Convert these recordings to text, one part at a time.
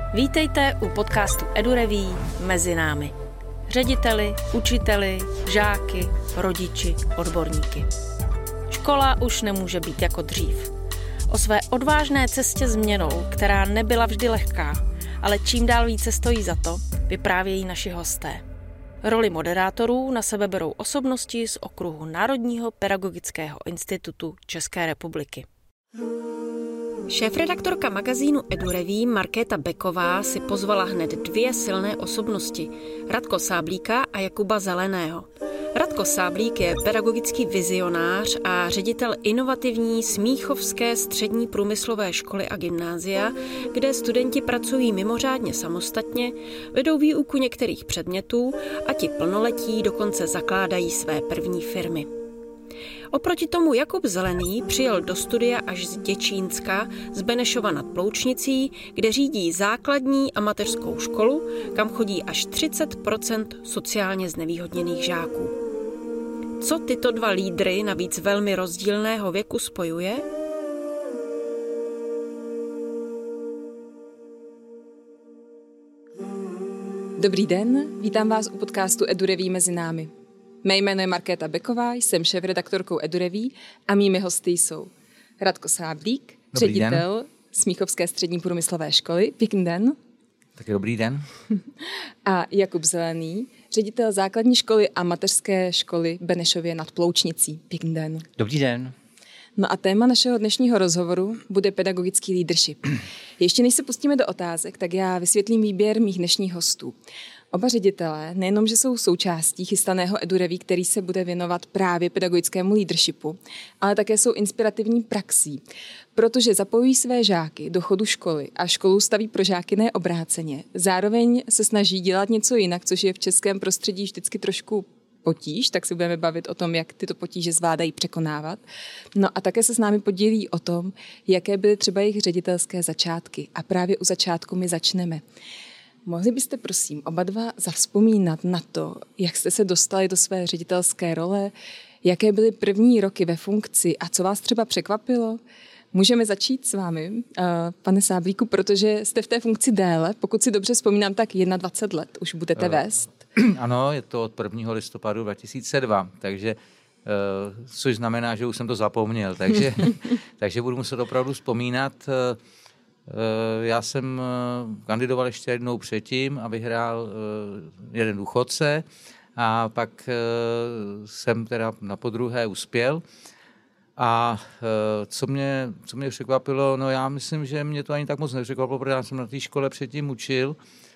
Vítejte u podcastu EduReví Mezi námi. Řediteli, učiteli, žáky, rodiči, odborníky. Škola už nemůže být jako dřív. O své odvážné cestě změnou, která nebyla vždy lehká, ale čím dál více stojí za to, vyprávějí naši hosté. Roli moderátorů na sebe berou osobnosti z okruhu Národního pedagogického institutu České republiky. Šéfredaktorka magazínu EduReví Markéta Beková si pozvala hned dvě silné osobnosti, Radko Sáblíka a Jakuba Zeleného. Radko Sáblík je pedagogický vizionář a ředitel inovativní Smíchovské střední průmyslové školy a gymnázia, kde studenti pracují mimořádně samostatně, vedou výuku některých předmětů a ti plnoletí dokonce zakládají své první firmy. Oproti tomu Jakub Zelený přijel do studia až z Děčínska, z Benešova nad Ploučnicí, kde řídí základní a mateřskou školu, kam chodí až 30% sociálně znevýhodněných žáků. Co tyto dva lídry, navíc velmi rozdílného věku, spojuje? Dobrý den, vítám vás u podcastu EduReví Mezi námi. Mé jméno je Markéta Beková, jsem šéfredaktorkou EduReví a mými hosty jsou Radko Sáblík, ředitel Smíchovské střední průmyslové školy. Pěkný den. Taky dobrý den. A Jakub Zelený, ředitel základní školy a mateřské školy Benešově nad Ploučnicí. Pěkný den. Dobrý den. No a téma našeho dnešního rozhovoru bude pedagogický leadership. Ještě než se pustíme do otázek, tak já vysvětlím výběr mých dnešních hostů. Oba ředitelé nejenom, že jsou součástí chystaného EduReví, který se bude věnovat právě pedagogickému leadershipu, ale také jsou inspirativní praxí, protože zapojují své žáky do chodu školy a školu staví pro žáky ne obráceně. Zároveň se snaží dělat něco jinak, což je v českém prostředí vždycky trošku potíž, tak si budeme bavit o tom, jak tyto potíže zvládají překonávat. No a také se s námi podílí o tom, jaké byly třeba jejich ředitelské začátky. A právě u začátku my začneme. Mohli byste prosím oba dva zavzpomínat na to, jak jste se dostali do své ředitelské role, jaké byly první roky ve funkci a co vás třeba překvapilo? Můžeme začít s vámi, pane Sáblíku, protože jste v té funkci déle, pokud si dobře vzpomínám, tak 21 let už budete vést. Ano, je to od 1. listopadu 2002, takže, což znamená, že už jsem to zapomněl, takže budu muset opravdu vzpomínat. Já jsem kandidoval ještě jednou předtím a vyhrál jeden důchodce a pak jsem teda na podruhé uspěl. A co mě překvapilo, no já myslím, že mě to ani tak moc nepřekvapilo, protože já jsem na té škole předtím učil.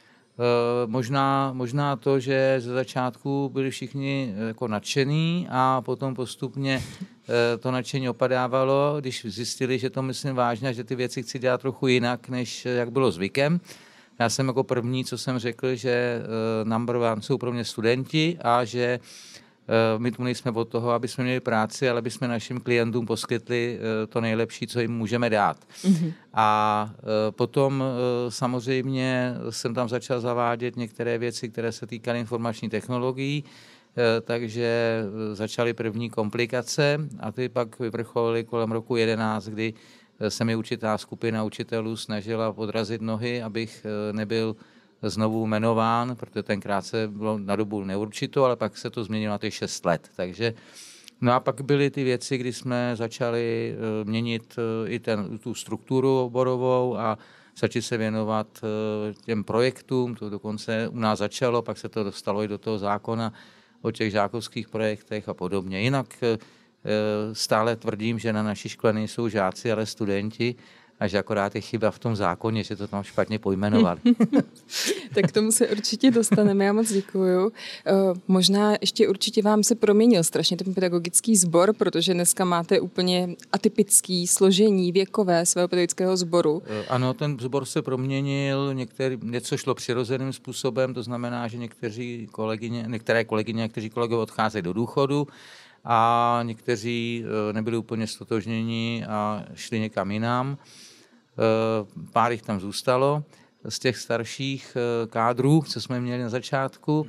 Možná to, že ze začátku byli všichni jako nadšení a potom postupně to nadšení opadávalo, když zjistili, že to myslím vážně a že ty věci chci dělat trochu jinak, než jak bylo zvykem. Já jsem jako první, co jsem řekl, že number one jsou pro mě studenti a že my tu nejsme od toho, aby jsme měli práci, ale aby jsme našim klientům poskytli to nejlepší, co jim můžeme dát. Mm-hmm. A potom samozřejmě jsem tam začal zavádět některé věci, které se týkaly informační technologií, takže začaly první komplikace a ty pak vyvrcholily kolem roku 11, kdy se mi určitá skupina učitelů snažila podrazit nohy, abych nebyl znovu jmenován, protože tenkrát se bylo na dobu neurčitou, ale pak se to změnilo na těch 6 let. Takže, no a pak byly ty věci, kdy jsme začali měnit i tu strukturu oborovou a začali se věnovat těm projektům, to dokonce u nás začalo, pak se to dostalo i do toho zákona o těch žákovských projektech a podobně. Jinak stále tvrdím, že na naší škole nejsou žáci, ale studenti, a že akorát je chyba v tom zákoně, že to tam špatně pojmenovali. Tak k tomu se určitě dostaneme, já moc děkuju. Možná ještě určitě vám se proměnil strašně ten pedagogický sbor, protože dneska máte úplně atypický složení věkové svého pedagogického sboru. Ano, ten sbor se proměnil, něco šlo přirozeným způsobem, to znamená, že některé kolegyně, někteří kolegové odcházejí do důchodu, a někteří nebyli úplně stotožněni a šli někam jinam. Pár jich tam zůstalo z těch starších kádrů, co jsme měli na začátku.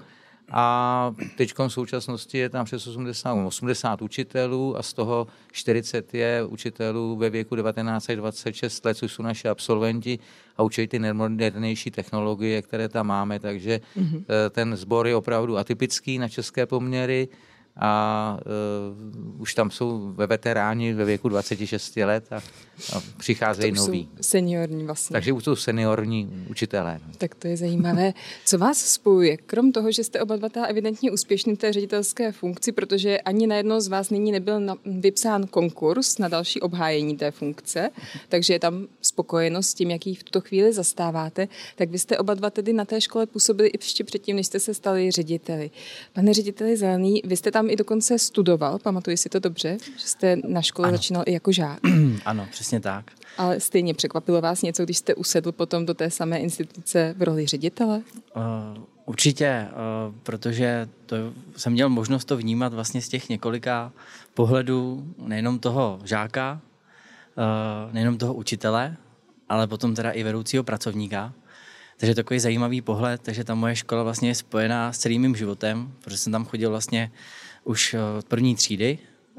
A teď v současnosti je tam přes 80 učitelů a z toho 40 je učitelů ve věku 19 až 26 let, což jsou naši absolventi a učí ty nejmodernější technologie, které tam máme, takže ten sbor je opravdu atypický na české poměry a už tam jsou veteráni ve věku 26 let a přicházejí noví. Seniorní vlastně. Takže už jsou seniorní učitelé. Tak to je zajímavé. Co vás spojuje? Krom toho, že jste oba dva evidentně úspěšní v té ředitelské funkci, protože ani na jedno z vás nyní nebyl vypsán konkurs na další obhájení té funkce, takže je tam spokojenost s tím, jaký v tuto chvíli zastáváte, tak vy jste oba dva tedy na té škole působili i ještě předtím, než jste se stali řediteli. Pane řediteli Zelený, vy jste tam i dokonce studoval, pamatuji si to dobře, že jste na škole začínal i jako žák. Ano, přesně tak. Ale stejně překvapilo vás něco, když jste usedl potom do té samé instituce v roli ředitele? Určitě, protože jsem měl možnost to vnímat vlastně z těch několika pohledů, nejenom toho žáka, nejenom toho učitele, ale potom teda i vedoucího pracovníka. Takže takový zajímavý pohled, takže ta moje škola vlastně je spojená s celým mým životem, protože jsem tam chodil vlastně už od první třídy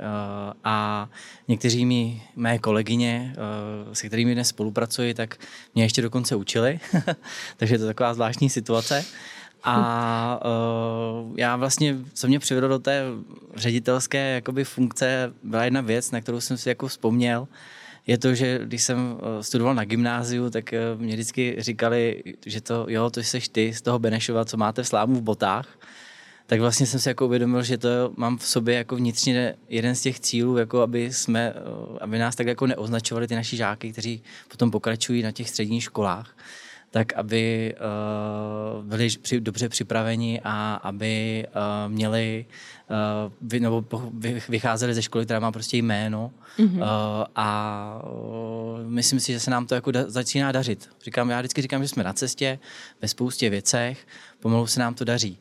a někteří mé kolegyně, se kterými dnes spolupracuji, tak mě ještě dokonce učili, takže to je taková zvláštní situace. A já vlastně, co mě přivedlo do té ředitelské jakoby funkce, byla jedna věc, na kterou jsem si jako vzpomněl, je to, že když jsem studoval na gymnáziu, tak mě vždycky říkali, že to jsi ty z toho Benešova, co máte v slámu v botách. Tak vlastně jsem si jako uvědomil, že to mám v sobě jako vnitřně jeden z těch cílů, jako aby nás tak jako neoznačovali ty naši žáky, kteří potom pokračují na těch středních školách, tak aby byli dobře připraveni a aby vycházeli ze školy, která má prostě jméno. A myslím si, že se nám to jako začíná dařit. Já vždycky říkám, že jsme na cestě ve spoustě věcech, pomalu se nám to daří.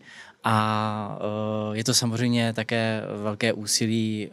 A je to samozřejmě také velké úsilí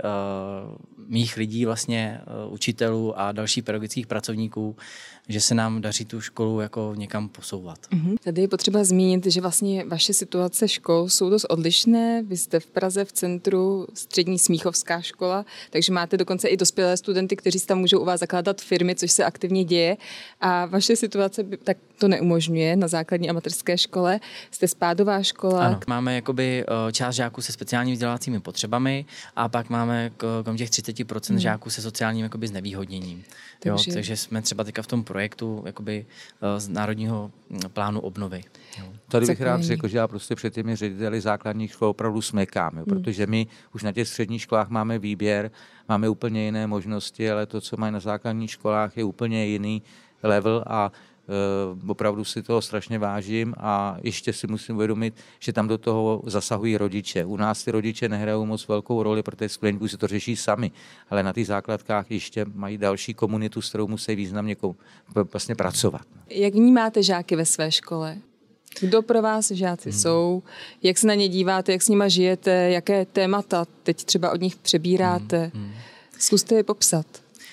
mých lidí, vlastně učitelů a dalších pedagogických pracovníků, že se nám daří tu školu jako někam posouvat. Tady je potřeba zmínit, že vlastně vaše situace škol jsou dost odlišné. Vy jste v Praze v centru, střední Smíchovská škola, takže máte dokonce i dospělé studenty, kteří si tam můžou u vás zakládat firmy, což se aktivně děje. A vaše situace tak to neumožňuje na základní amatérské škole. Jste spádová škola. Ano, máme jakoby část žáků se speciálními vzdělávacími potřebami a pak máme kolem těch 30% žáků se sociálním jakoby znevýhodněním. Takže jsme třeba teďka v tom projektu jakoby z Národního plánu obnovy. Tady bych rád řekl, že já prostě před těmi řediteli základních škol opravdu smekám, protože my už na těch středních školách máme výběr, máme úplně jiné možnosti, ale to, co mají na základních školách, je úplně jiný level a opravdu si toho strašně vážím a ještě si musím uvědomit, že tam do toho zasahují rodiče. U nás ty rodiče nehrajou moc velkou roli, protože studenti si to řeší sami, ale na těch základkách ještě mají další komunitu, s kterou musí významně vlastně pracovat. Jak vnímáte žáky ve své škole? Kdo pro vás žáci jsou? Jak se na ně díváte? Jak s nima žijete? Jaké témata teď třeba od nich přebíráte? Zkuste je popsat.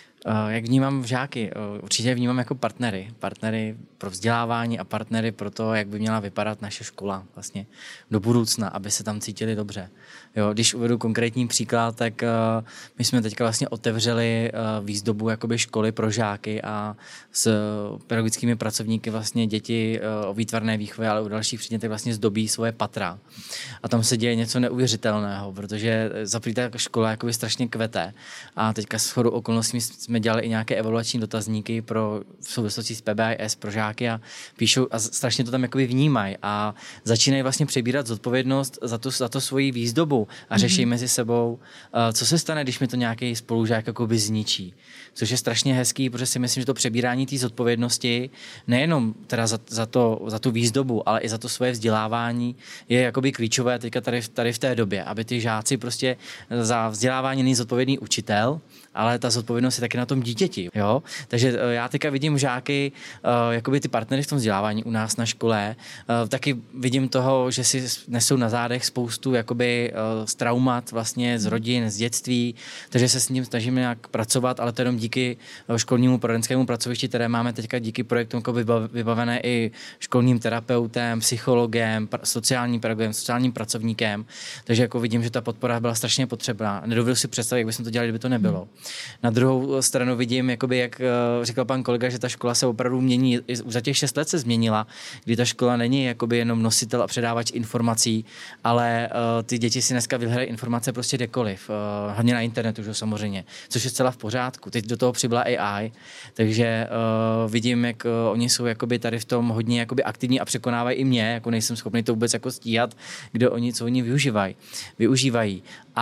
Jak vnímám žáky? Určitě vnímám jako partnery pro vzdělávání a partnery pro to, jak by měla vypadat naše škola vlastně do budoucna, aby se tam cítili dobře. Jo, když uvedu konkrétní příklad, tak my jsme teďka vlastně otevřeli výzdobu jakoby školy pro žáky a s pedagogickými pracovníky vlastně děti o výtvarné výchově, ale u dalších předmětech vlastně zdobí svoje patra. A tam se děje něco neuvěřitelného, protože zaprvé ta škola jakoby strašně kvete. A teďka shodou okolností jsme dělali i nějaké evaluační dotazníky v souvislosti s PBIS pro žáky a píšou a strašně to tam jakoby vnímají a začínají vlastně přebírat zodpovědnost za to svoji výzdobu a řeší mezi sebou, co se stane, když mi to nějaký spolužák jakoby zničí. Což je strašně hezký, protože si myslím, že to přebírání té zodpovědnosti nejenom teda za tu výzdobu, ale i za to svoje vzdělávání je jakoby klíčové teďka tady v té době, aby ty žáci prostě za vzdělávání není zodpovědný učitel, ale ta zodpovědnost je taky na tom dítěti. Jo? Takže já teďka vidím žáky, jakoby ty partnery v tom vzdělávání u nás na škole, taky vidím toho, že si nesou na zádech spoustu jakoby z traumat vlastně z rodin, z dětství, takže se s ním snažíme nějak pracovat, ale to jenom díky školnímu poradenskému pracovišti, které máme teďka díky projektu vybavené i školním terapeutem, psychologem, sociálním pedagogem, sociálním pracovníkem, takže jako vidím, že ta podpora byla strašně potřebná. Nedovedu si představit, jak bychom to dělali, kdyby to nebylo. Na druhou stranu vidím, jakoby, jak říkal pan kolega, že ta škola se opravdu mění, za těch 6 let se změnila, kdy ta škola není jakoby jenom nositel a předávač informací, ale ty děti si dneska vyhledají informace prostě kdekoliv, hlavně na internetu, že samozřejmě, což je zcela v pořádku. Teď do toho přibyla AI, takže vidím, jak oni jsou jakoby tady v tom hodně jakoby aktivní a překonávají i mě, jako nejsem schopný to vůbec jako stíhat, co oni využívají.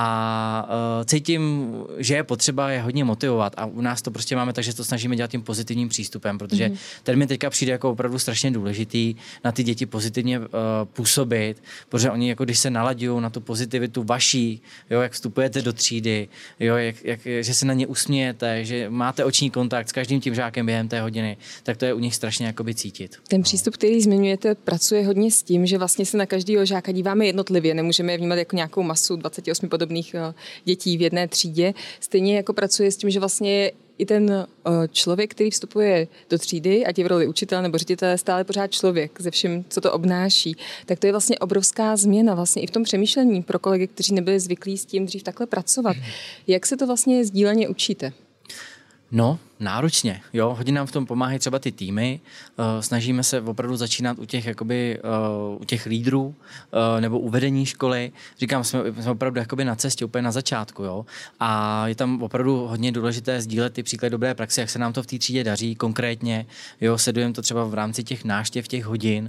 A cítím, že je potřeba je hodně motivovat a u nás to prostě máme, takže to snažíme dělat tím pozitivním přístupem, protože ten mi teďka přijde jako opravdu strašně důležitý na ty děti pozitivně působit, protože oni jako když se nalaďují na tu pozitivitu vaší, jo, jak vstupujete do třídy, jo, že se na ně usmějete, že máte oční kontakt s každým tím žákem během té hodiny, tak to je u nich strašně jakoby cítit. Ten přístup, který zmiňujete, pracuje hodně s tím, že vlastně se na každého žáka díváme jednotlivě, nemůžeme je vnímat jako nějakou masu 28 podobných dětí v jedné třídě. Stejně jako pracuje s tím, že vlastně i ten člověk, který vstupuje do třídy, ať je v roli učitele nebo ředitele, stále pořád člověk se vším, co to obnáší, tak to je vlastně obrovská změna vlastně i v tom přemýšlení pro kolegy, kteří nebyli zvyklí s tím dřív takhle pracovat. Jak se to vlastně sdíleně učíte? No, náročně, jo, hodně nám v tom pomáhají třeba ty týmy, snažíme se opravdu začínat u těch, jakoby, u těch lídrů nebo u vedení školy, říkám, jsme opravdu jakoby na cestě, úplně na začátku, jo, a je tam opravdu hodně důležité sdílet ty příklady dobré praxe, jak se nám to v té třídě daří konkrétně, jo, sledujeme to třeba v rámci těch návštěv, těch hodin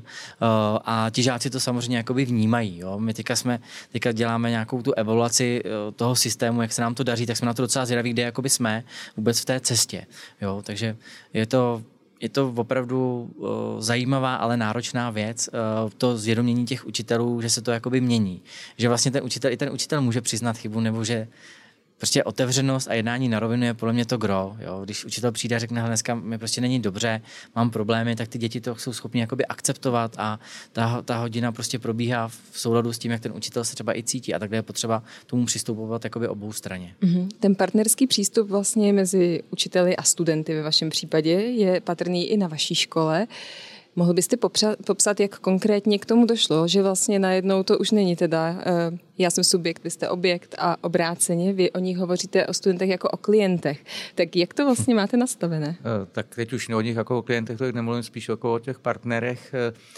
a ti žáci to samozřejmě jakoby vnímají, jo, my teďka děláme nějakou tu evaluaci toho systému, jak se nám to daří, tak jsme na to docela zvědaví, kde jakoby jsme vůbec v té cestě. Jo, takže je to opravdu zajímavá, ale náročná věc, to zvědomění těch učitelů, že se to jakoby mění. Že vlastně ten učitel může přiznat chybu, nebo že prostě otevřenost a jednání na rovinu je podle mě to gro. Jo. Když učitel přijde a řekne, dneska mi prostě není dobře, mám problémy, tak ty děti to jsou schopni jakoby akceptovat a ta hodina prostě probíhá v souladu s tím, jak ten učitel se třeba i cítí a takhle je potřeba tomu přistupovat jakoby obou straně. Ten partnerský přístup vlastně mezi učiteli a studenty ve vašem případě je patrný i na vaší škole. Mohl byste popsat, jak konkrétně k tomu došlo, že vlastně najednou to už není teda já jsem subjekt, vy jste objekt a obráceně, vy o nich hovoříte o studentech jako o klientech. Tak jak to vlastně máte nastavené? Tak teď už o nich jako o klientech, to nemluvím, spíš jako o těch partnerech.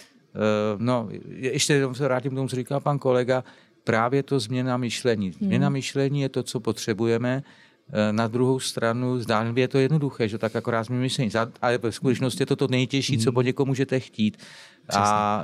No, ještě jenom se vrátím k tomu, co říkal pan kolega, právě to změna myšlení. Změna myšlení je to, co potřebujeme. Na druhou stranu zdánlivě je to jednoduché, že tak akorát jsme myšlení, ale v skutečnosti je to to nejtěžší, co po někom můžete chtít. Přesně. A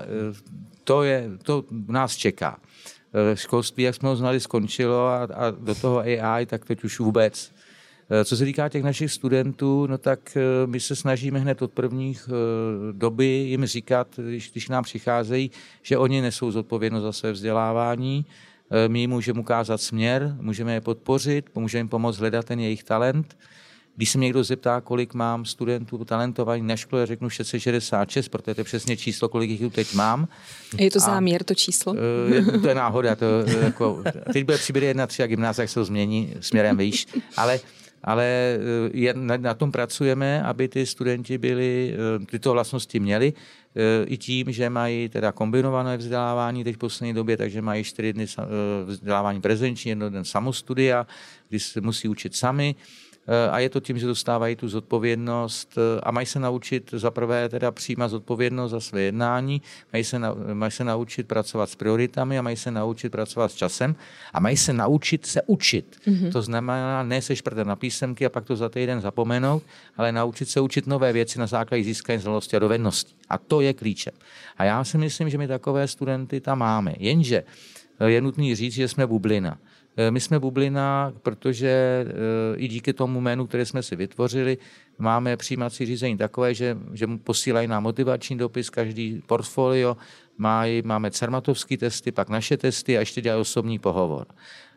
to nás čeká. Školství, jak jsme ho znali, skončilo a do toho AI, tak teď už vůbec. Co se týká těch našich studentů, no tak my se snažíme hned od prvních doby jim říkat, když k nám přicházejí, že oni nesou zodpovědnost za své vzdělávání. My jim můžeme ukázat směr, můžeme je podpořit, můžeme jim pomoct hledat ten jejich talent. Když se mě někdo zeptá, kolik mám studentů talentovaných na škole, řeknu 666, protože to je přesně číslo, kolik jich tu teď mám. Je to záměr, to číslo? To je náhoda. Teď bude přibyde 1-3 a gymnázia se to změní směrem výš, ale na tom pracujeme, aby ty studenti tyto vlastnosti měli, i tím, že mají teda kombinované vzdělávání teď v poslední době, takže mají 4 dny vzdělávání prezenční, 1 den samostudia, kdy se musí učit sami. A je to tím, že dostávají tu zodpovědnost a mají se naučit zaprvé teda přijímat zodpovědnost za své jednání, mají se naučit pracovat s prioritami a mají se naučit pracovat s časem a mají se naučit se učit. To znamená, ne se šprtat na písemky a pak to za týden zapomenout, ale naučit se učit nové věci na základě získání znalostí a dovedností. A to je klíčem. A já si myslím, že my takové studenty tam máme. Jenže je nutný říct, že jsme bublina. My jsme bublina, protože i díky tomu jménu, které jsme si vytvořili, máme přijímací řízení takové, že posílají nám motivační dopis, každý portfolio, máme cermatovské testy, pak naše testy a ještě dělají osobní pohovor.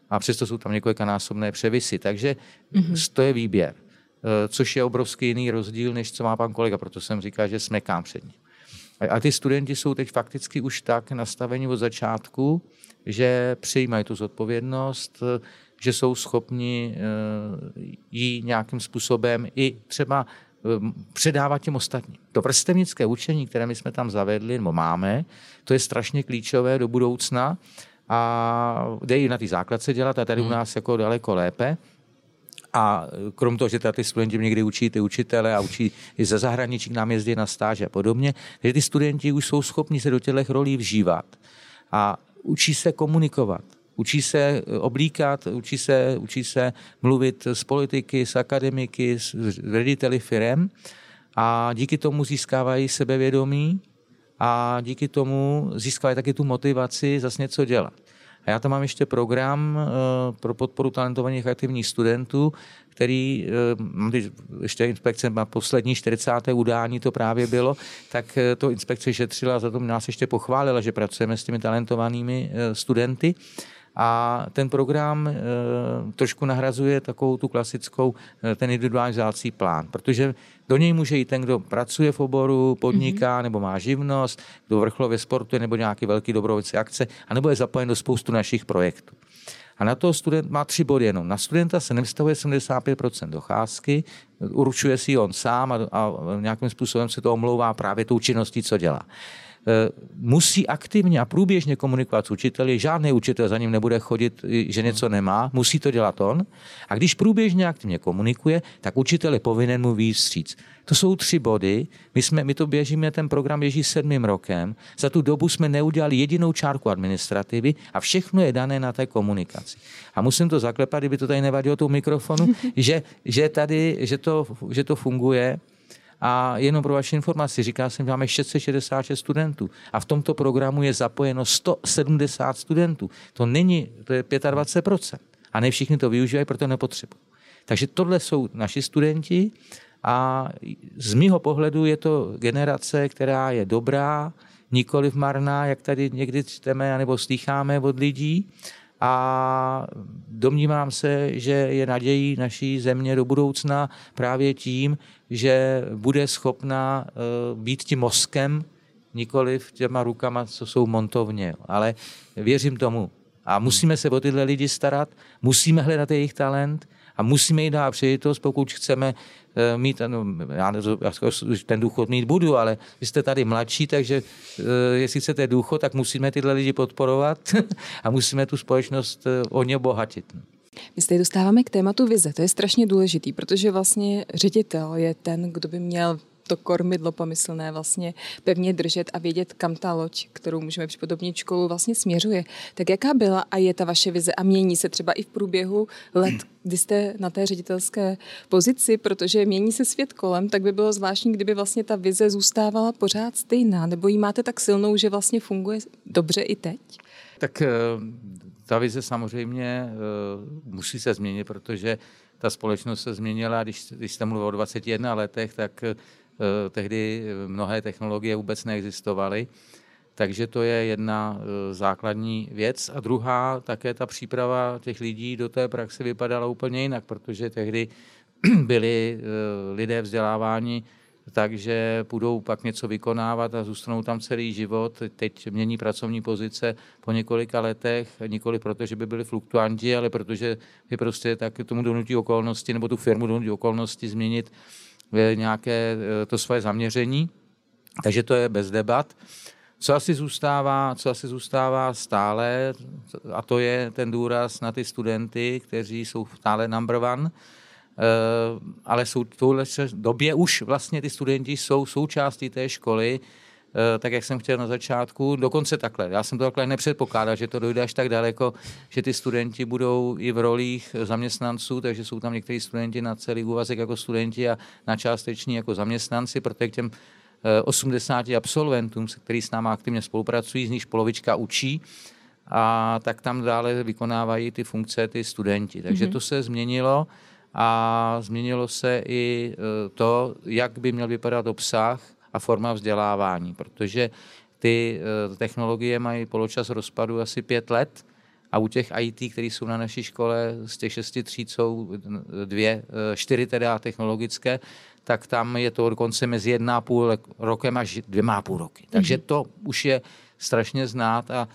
a přesto jsou tam několikanásobné převisy. Takže to je výběr, což je obrovský jiný rozdíl, než co má pan kolega, proto jsem říkal, že smekám před ním. A ty studenti jsou teď fakticky už tak nastaveni od začátku, že přijímají tu zodpovědnost, že jsou schopni ji nějakým způsobem i třeba předávat těm ostatním. To vrstevnické učení, které my jsme tam zavedli, nebo máme, to je strašně klíčové do budoucna a jde i na ty základce dělat a tady u nás jako daleko lépe. A krom toho, že ty studenti někdy učí ty učitele a učí i ze zahraničí, k nám jezdí na stáže a podobně, takže ty studenti už jsou schopni se do těchto rolí vžívat a učí se komunikovat. Učí se oblíkat, učí se mluvit s politiky, s akademiky, s řediteli firem a díky tomu získávají sebevědomí a díky tomu získávají taky tu motivaci zase něco dělat. A já tam mám ještě program pro podporu talentovaných aktivních studentů, který, ještě inspekce na poslední 40. udání to právě bylo, tak to inspekce šetřila a za to nás ještě pochválila, že pracujeme s těmi talentovanými studenty. A ten program trošku nahrazuje takovou tu klasickou, ten individualizací plán, protože do něj může jít ten, kdo pracuje v oboru, podniká nebo má živnost, kdo vrcholově sportuje nebo nějaký velký dobrovolnické akce, anebo je zapojen do spoustu našich projektů. A na toho student má 3 body jenom. Na studenta se nevztahuje 75% docházky, určuje si on sám a nějakým způsobem se to omlouvá právě tou činností, co dělá. Musí aktivně a průběžně komunikovat s učiteli, žádný učitel za ním nebude chodit, že něco nemá, musí to dělat on. A když průběžně aktivně komunikuje, tak učitel je povinen mu vyjít vstříc. To jsou 3 body, my to běžíme, ten program běží 7. rokem, za tu dobu jsme neudělali jedinou čárku administrativy a všechno je dané na té komunikaci. A musím to zaklepat, kdyby to tady nevadilo tou mikrofonu, že to funguje. A jenom pro vaši informaci, říká jsem, že máme 666 studentů a v tomto programu je zapojeno 170 studentů. To je 25%. A ne všichni to využívají, proto nepotřebují. Takže tohle jsou naši studenti a z mýho pohledu je to generace, která je dobrá, nikoliv marná, jak tady někdy čteme nebo slýcháme od lidí. A domnívám se, že je nadějí naší země do budoucna právě tím, že bude schopna být tím mozkem, nikoliv těma rukama, co jsou montovně. Ale věřím tomu. A musíme se o tyhle lidi starat, musíme hledat jejich talent a musíme jim dát příležitost, pokud chceme mít, já ten důchod mít budu, ale vy jste tady mladší, takže jestli chcete důchod, tak musíme tyhle lidi podporovat a musíme tu společnost hodně obohatit. My se tady dostáváme k tématu vize. To je strašně důležitý, protože vlastně ředitel je ten, kdo by měl to kormidlo pomyslné vlastně pevně držet a vědět, kam ta loď, kterou můžeme připodobnit školu, vlastně směřuje. Tak jaká byla a je ta vaše vize a mění se třeba i v průběhu let, kdy jste na té ředitelské pozici, protože mění se svět kolem, tak by bylo zvláštní, kdyby vlastně ta vize zůstávala pořád stejná, nebo ji máte tak silnou, že vlastně funguje dobře i teď? Tak ta vize samozřejmě musí se změnit, protože ta společnost se změnila. Když jste mluvil o 21 letech, tak tehdy mnohé technologie vůbec neexistovaly. Takže to je jedna základní věc. A druhá, také ta příprava těch lidí do té praxe vypadala úplně jinak, protože tehdy byli lidé vzděláváni takže půjdou pak něco vykonávat a zůstanou tam celý život. Teď mění pracovní pozice po několika letech, nikoli proto, že by byli fluktuanti, ale protože je prostě tak tomu donutí okolnosti nebo tu firmu donutí okolnosti změnit nějaké to svoje zaměření. Takže to je bez debat. Co asi zůstává stále, a to je ten důraz na ty studenty, kteří jsou stále number one, ale jsou v touhle době už vlastně ty studenti jsou součástí té školy, tak jak jsem chtěl na začátku, dokonce takhle. Já jsem to takhle nepředpokládal, že to dojde až tak daleko, že ty studenti budou i v rolích zaměstnanců, takže jsou tam někteří studenti na celý úvazek jako studenti a na částeční jako zaměstnanci, protože k těm 80 absolventům, který s námi aktivně spolupracují, z nichž polovička učí, a tak tam dále vykonávají ty funkce ty studenti. Takže to se změnilo a změnilo se i to, jak by měl vypadat obsah a forma vzdělávání, protože ty technologie mají poločas rozpadu asi 5 let A u těch IT, které jsou na naší škole, z těch 6 tříd jsou 4 teda technologické, tak tam je to dokonce mezi 1,5 rokem až 2,5 roky. Takže to už je strašně znát a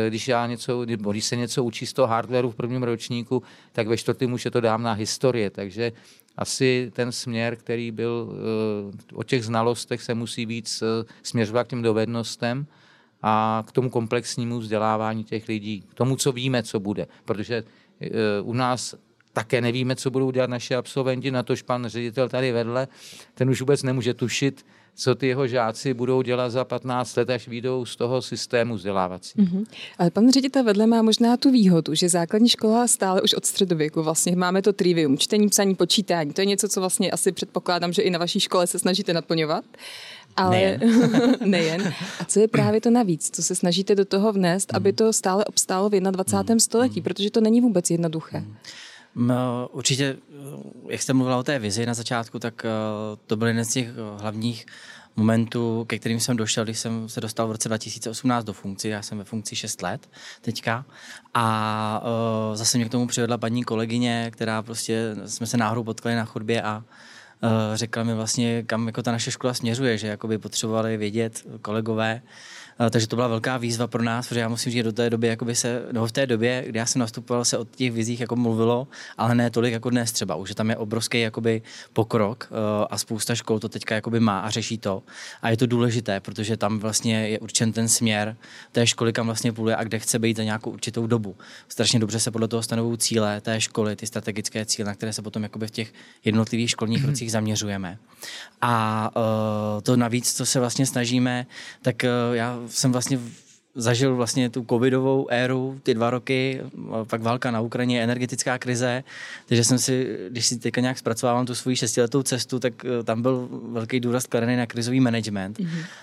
když se něco učí z toho hardwareu v prvním ročníku, tak ve 4. už je to dávná historie. Takže asi ten směr, který byl o těch znalostech, se musí víc směřovat k těm dovednostem a k tomu komplexnímu vzdělávání těch lidí, k tomu, co víme, co bude. Protože u nás také nevíme, co budou dělat naši absolventi, natož pan ředitel tady vedle, ten už vůbec nemůže tušit, co ty jeho žáci budou dělat za 15 let, až vyjdou z toho systému vzdělávací. Ale pan ředitel vedle má možná tu výhodu, že základní škola stále už od středověku vlastně máme to trivium, čtení, psaní, počítání. To je něco, co vlastně asi předpokládám, že i na vaší škole se snažíte naplňovat. Ale nejen. A co je právě to navíc, co se snažíte do toho vnést, aby to stále obstálo v 21. století, protože to není vůbec jednoduché. Určitě, jak jste mluvila o té vizi na začátku, tak to byl jeden z těch hlavních momentů, ke kterým jsem došel, když jsem se dostal v roce 2018 do funkci. Já jsem ve funkci 6 let teďka a zase mě k tomu přivedla paní kolegyně, která prostě, jsme se náhodou potkali na chodbě a řekla mi vlastně, kam jako ta naše škola směřuje, že jakoby potřebovali vědět kolegové. Takže to byla velká výzva pro nás, protože já musím říct, že do té doby, v té době, kdy já jsem nastupoval, se o těch vizích jako mluvilo, ale ne tolik jako dnes třeba. Už tam je obrovský jakoby pokrok a spousta škol to teďka jakoby má a řeší to. A je to důležité, protože tam vlastně je určen ten směr té školy, kam vlastně půjde a kde chce být za nějakou určitou dobu. Strašně dobře se podle toho stanovují cíle té školy, ty strategické cíle, na které se potom jakoby v těch jednotlivých školních rocích zaměřujeme. A to navíc, co se vlastně snažíme, tak já jsem vlastně zažil vlastně tu covidovou éru, ty 2 roky, pak válka na Ukrajině, energetická krize, takže jsem si, když si teďka nějak zpracovávám tu svoji 6letou cestu, tak tam byl velký důraz kladený na krizový management.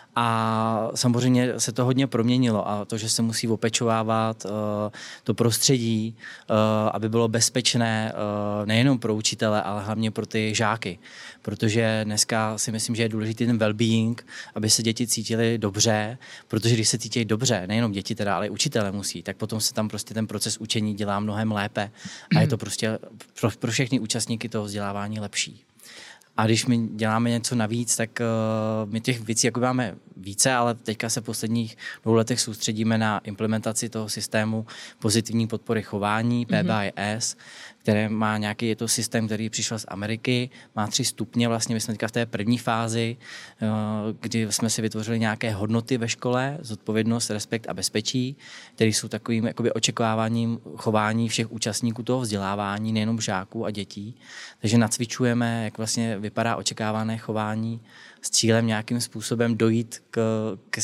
A samozřejmě se to hodně proměnilo a to, že se musí opečovávat to prostředí, aby bylo bezpečné nejenom pro učitele, ale hlavně pro ty žáky. Protože dneska si myslím, že je důležitý ten well-being, aby se děti cítily dobře, protože když se cítí dobře, nejenom děti teda, ale i učitelé musí, tak potom se tam prostě ten proces učení dělá mnohem lépe a je to prostě pro všechny účastníky toho vzdělávání lepší. A když my děláme něco navíc, tak my těch věcí jako máme více, ale teďka se v posledních 2 letech soustředíme na implementaci toho systému pozitivní podpory chování, PBIS, které má je to systém, který přišel z Ameriky, má 3 stupně, vlastně my jsme teďka v té první fázi, kdy jsme si vytvořili nějaké hodnoty ve škole, zodpovědnost, respekt a bezpečí, které jsou takovým jakoby očekáváním chování všech účastníků toho vzdělávání, nejenom žáků a dětí. Takže nacvičujeme, jak vlastně vypadá očekávané chování s cílem nějakým způsobem dojít ke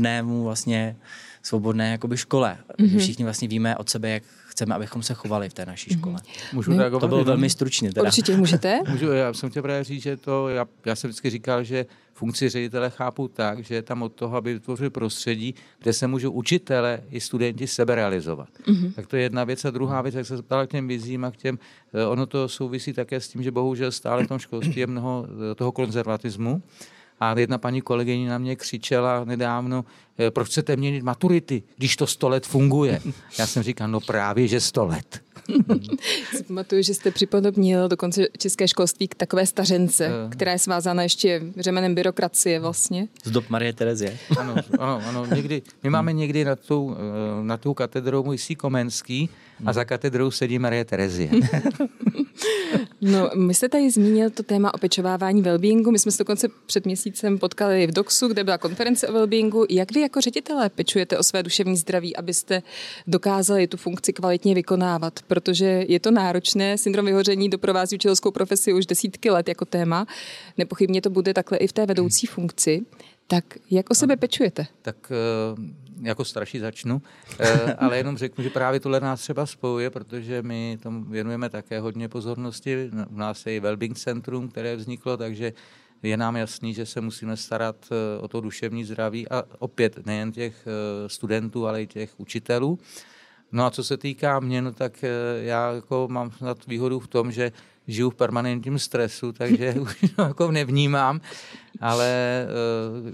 svobodné jakoby škole. Všichni vlastně víme od sebe, jak chceme, abychom se chovali v té naší škole. Můžu reagovat? To bylo velmi stručně. Teda. Určitě můžete. Já jsem chtěl právě říct, že já jsem vždycky říkal, že funkci ředitele chápu tak, že je tam od toho, aby vytvořil prostředí, kde se můžou učitele i studenti seberealizovat. Tak to je jedna věc. A druhá věc, jak se ptala k těm vizím a k těm, ono to souvisí také s tím, že bohužel stále v tom školství je mnoho toho konzervatismu. A jedna paní kolegyně na mě křičela nedávno, proč chcete měnit maturity, když to 100 let funguje. Já jsem říkal, no právě, že 100 let. Si pamatuju, že jste připodobnil dokonce české školství k takové stařence, která je svázána ještě řemenem byrokracie vlastně. Z dob Marie Terezie. Ano. My máme někdy na tou katedrou Mojsí Komenský a za katedrou sedí Marie Terezie. No, my jste tady zmínil to téma opečovávání wellbeingu. My jsme se dokonce před měsícem potkali v DOXu, kde byla konference o wellbeingu. Jak vy jako ředitelé pečujete o své duševní zdraví, abyste dokázali tu funkci kvalitně vykonávat? Protože je to náročné, syndrom vyhoření doprovází učitelskou profesi už desítky let jako téma. Nepochybně to bude takhle i v té vedoucí funkci. Tak jak o sebe pečujete? Tak jako starší začnu, ale jenom řeknu, že právě tohle nás třeba spojuje, protože my tomu věnujeme také hodně pozornosti. U nás je i Wellbeing Centrum, které vzniklo, takže je nám jasný, že se musíme starat o to duševní zdraví a opět nejen těch studentů, ale i těch učitelů. No a co se týká mě, no tak já jako mám snad výhodu v tom, že žiju v permanentním stresu, takže už jako nevnímám, ale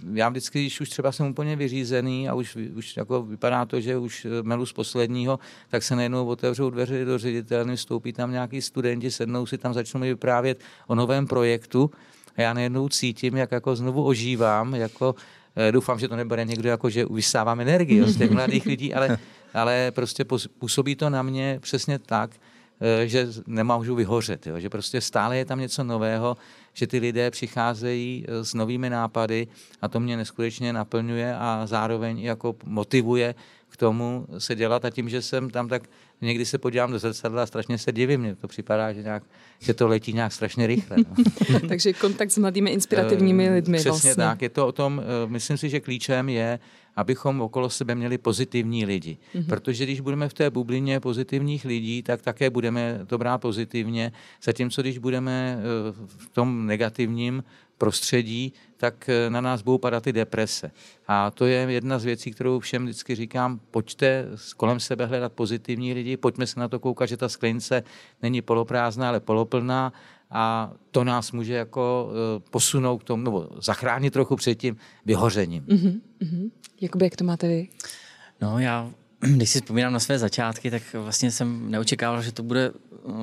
já vždycky, když už třeba jsem úplně vyřízený a už jako vypadá to, že už melu z posledního, tak se najednou otevřou dveře do ředitelny, vstoupí tam nějaký studenti, sednou si tam, začnou mi vyprávět o novém projektu a já najednou cítím, jak jako znovu ožívám, jako doufám, že to nebude někdo, jako že vysávám energii z těch mladých lidí, ale prostě působí to na mě přesně tak, že nemůžu vyhořet, jo? Že prostě stále je tam něco nového, že ty lidé přicházejí s novými nápady a to mě neskutečně naplňuje a zároveň jako motivuje k tomu se dělat a tím, že jsem tam, tak někdy se podívám do zrcadla a strašně se divím, mně to připadá, že to letí nějak strašně rychle. No. Takže kontakt s mladými inspirativními lidmi. Přesně vlastně. Tak, je to o tom, myslím si, že klíčem je, abychom okolo sebe měli pozitivní lidi. Protože když budeme v té bublině pozitivních lidí, tak také budeme to brát pozitivně, zatímco když budeme v tom negativním prostředí, tak na nás budou padat ty deprese. A to je jedna z věcí, kterou všem vždycky říkám, pojďte kolem sebe hledat pozitivní lidi, pojďme se na to koukat, že ta sklenice není poloprázdná, ale poloplná a to nás může jako posunout k tomu, nebo zachránit trochu před tím vyhořením. Jakoby, jak to máte vy? No já, když si vzpomínám na své začátky, tak vlastně jsem neočekával, že to bude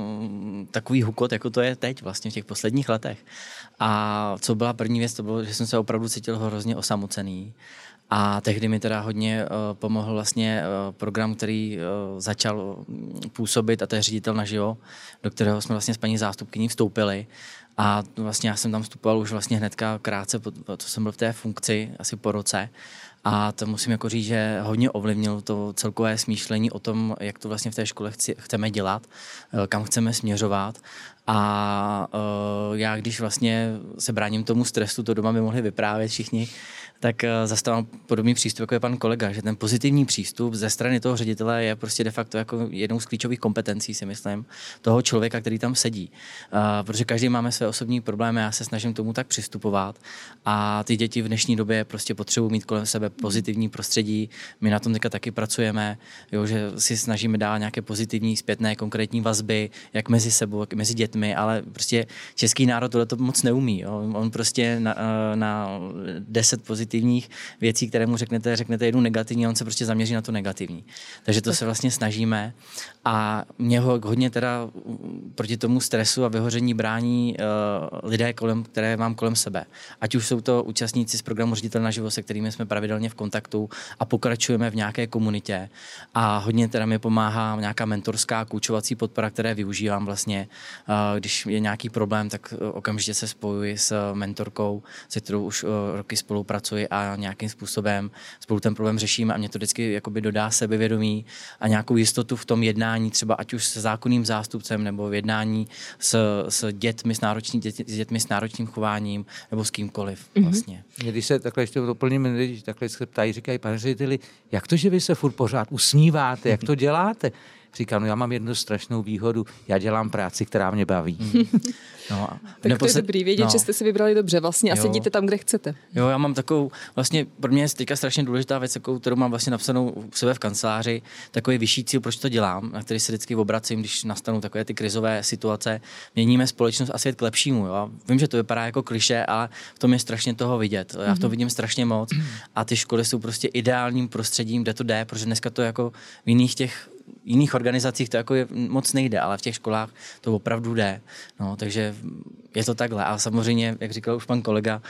takový hukot, jako to je teď vlastně v těch posledních letech. A co byla první věc, to bylo, že jsem se opravdu cítil hrozně osamocený. A tehdy mi teda hodně pomohl vlastně program, který začal působit, a to je Ředitel naživo, do kterého jsme vlastně s paní zástupkyní vstoupili. A vlastně já jsem tam vstupoval už vlastně hnedka krátce, co jsem byl v té funkci, asi po roce. A to musím jako říct, že hodně ovlivnilo to celkové smýšlení o tom, jak to vlastně v té škole chceme dělat, kam chceme směřovat. A já, když vlastně se bráním tomu stresu, to doma by mohli vyprávět všichni, tak zastávám podobný přístup, jako je pan kolega, že ten pozitivní přístup ze strany toho ředitele je prostě de facto jako jednou z klíčových kompetencí, si myslím, toho člověka, který tam sedí. Protože každý máme své osobní problémy, já se snažím tomu tak přistupovat a ty děti v dnešní době prostě potřebují mít kolem sebe pozitivní prostředí. My na tom teďka taky pracujeme, jo, že si snažíme dát nějaké pozitivní, zpětné, konkrétní vazby, jak mezi sebou, jak mezi dětmi, ale prostě český národ tohle to moc neumí. Jo. On prostě na 10 pozitivních věcí, které mu řeknete jednu negativní, a on se prostě zaměří na to negativní. Takže to se vlastně snažíme a mě hodně teda proti tomu stresu a vyhoření brání lidé, které mám kolem sebe. Ať už jsou to účastníci z programu Ředitel naživo, se kterými jsme pravidelně v kontaktu a pokračujeme v nějaké komunitě. A hodně teda mi pomáhá nějaká mentorská koučovací podpora, které využívám vlastně. Když je nějaký problém, tak okamžitě se spojuji s mentorkou, se kterou už roky spolupracuji a nějakým způsobem spolu ten problém řešíme a mě to vždycky jakoby dodá sebevědomí a nějakou jistotu v tom jednání, třeba ať už s zákonným zástupcem nebo v jednání s dětmi s náročným chováním nebo s kýmkoliv vlastně. Když se takhle ještě doplním, když takhle se ptají, říkají, pane řediteli, jak to, že vy se furt pořád usmíváte, jak to děláte? Říkám, no já mám jednu strašnou výhodu, já dělám práci, která mě baví. No, tak to je dobrý vědět, že jste si vybrali dobře vlastně a sedíte tam, kde chcete. Jo, já mám takovou, vlastně pro mě je teďka strašně důležitá věc, kterou mám vlastně napsanou u sebe v kanceláři, takový vyšší cíl, proč to dělám, na který se vždycky obracím, když nastanou takové ty krizové situace. Měníme společnost a svět k lepšímu. Jo? Vím, že to vypadá jako klišé, ale v tom je strašně toho vidět. Já v tom vidím strašně moc a ty školy jsou prostě ideálním prostředím, kde to jde, protože dneska to jako v jiných organizacích to jako moc nejde, ale v těch školách to opravdu jde. No, takže je to takhle. A samozřejmě, jak říkal už pan kolega,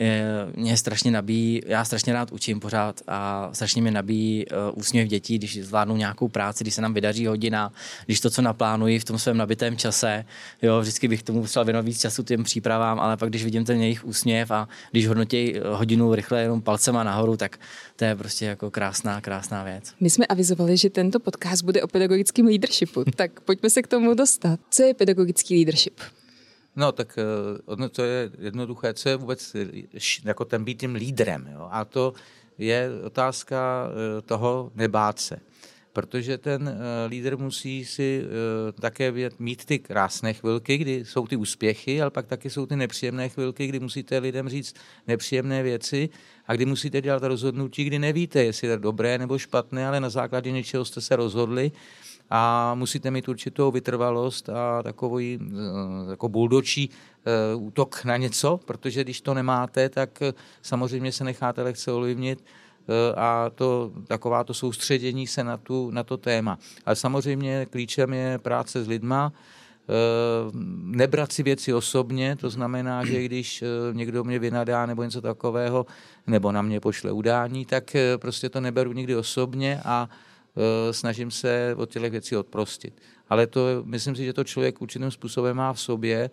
mě strašně nabíjí, já strašně rád učím pořád a strašně mě nabíjí úsměv dětí, když zvládnou nějakou práci, když se nám vydaří hodina, když to, co naplánují v tom svém nabitém čase, jo, vždycky bych tomu potřeboval věnovat víc času těm přípravám, ale pak když vidím ten jejich úsměv a když hodnotí hodinu rychle jenom palcema nahoru, tak to je prostě jako krásná věc. My jsme avizovali, že tento podcast bude o pedagogickém leadershipu, tak pojďme se k tomu dostat. Co je pedagogický leadership? No tak to je jednoduché, co je vůbec jako ten být tím lídrem. Jo? A to je otázka toho nebát se. Protože ten lídr musí si také mít ty krásné chvilky, kdy jsou ty úspěchy, ale pak taky jsou ty nepříjemné chvilky, kdy musíte lidem říct nepříjemné věci a kdy musíte dělat rozhodnutí, kdy nevíte, jestli je to dobré nebo špatné, ale na základě něčeho jste se rozhodli a musíte mít určitou vytrvalost a takový jako buldočí útok na něco, protože když to nemáte, tak samozřejmě se necháte lehce ovlivnit a takováto soustředění se na to téma. Ale samozřejmě klíčem je práce s lidma, nebrat si věci osobně, to znamená, že když někdo mě vynadá nebo něco takového, nebo na mě pošle udání, tak prostě to neberu nikdy osobně a snažím se od těch věcí odprostit. Ale myslím si, že to člověk určitým způsobem má v sobě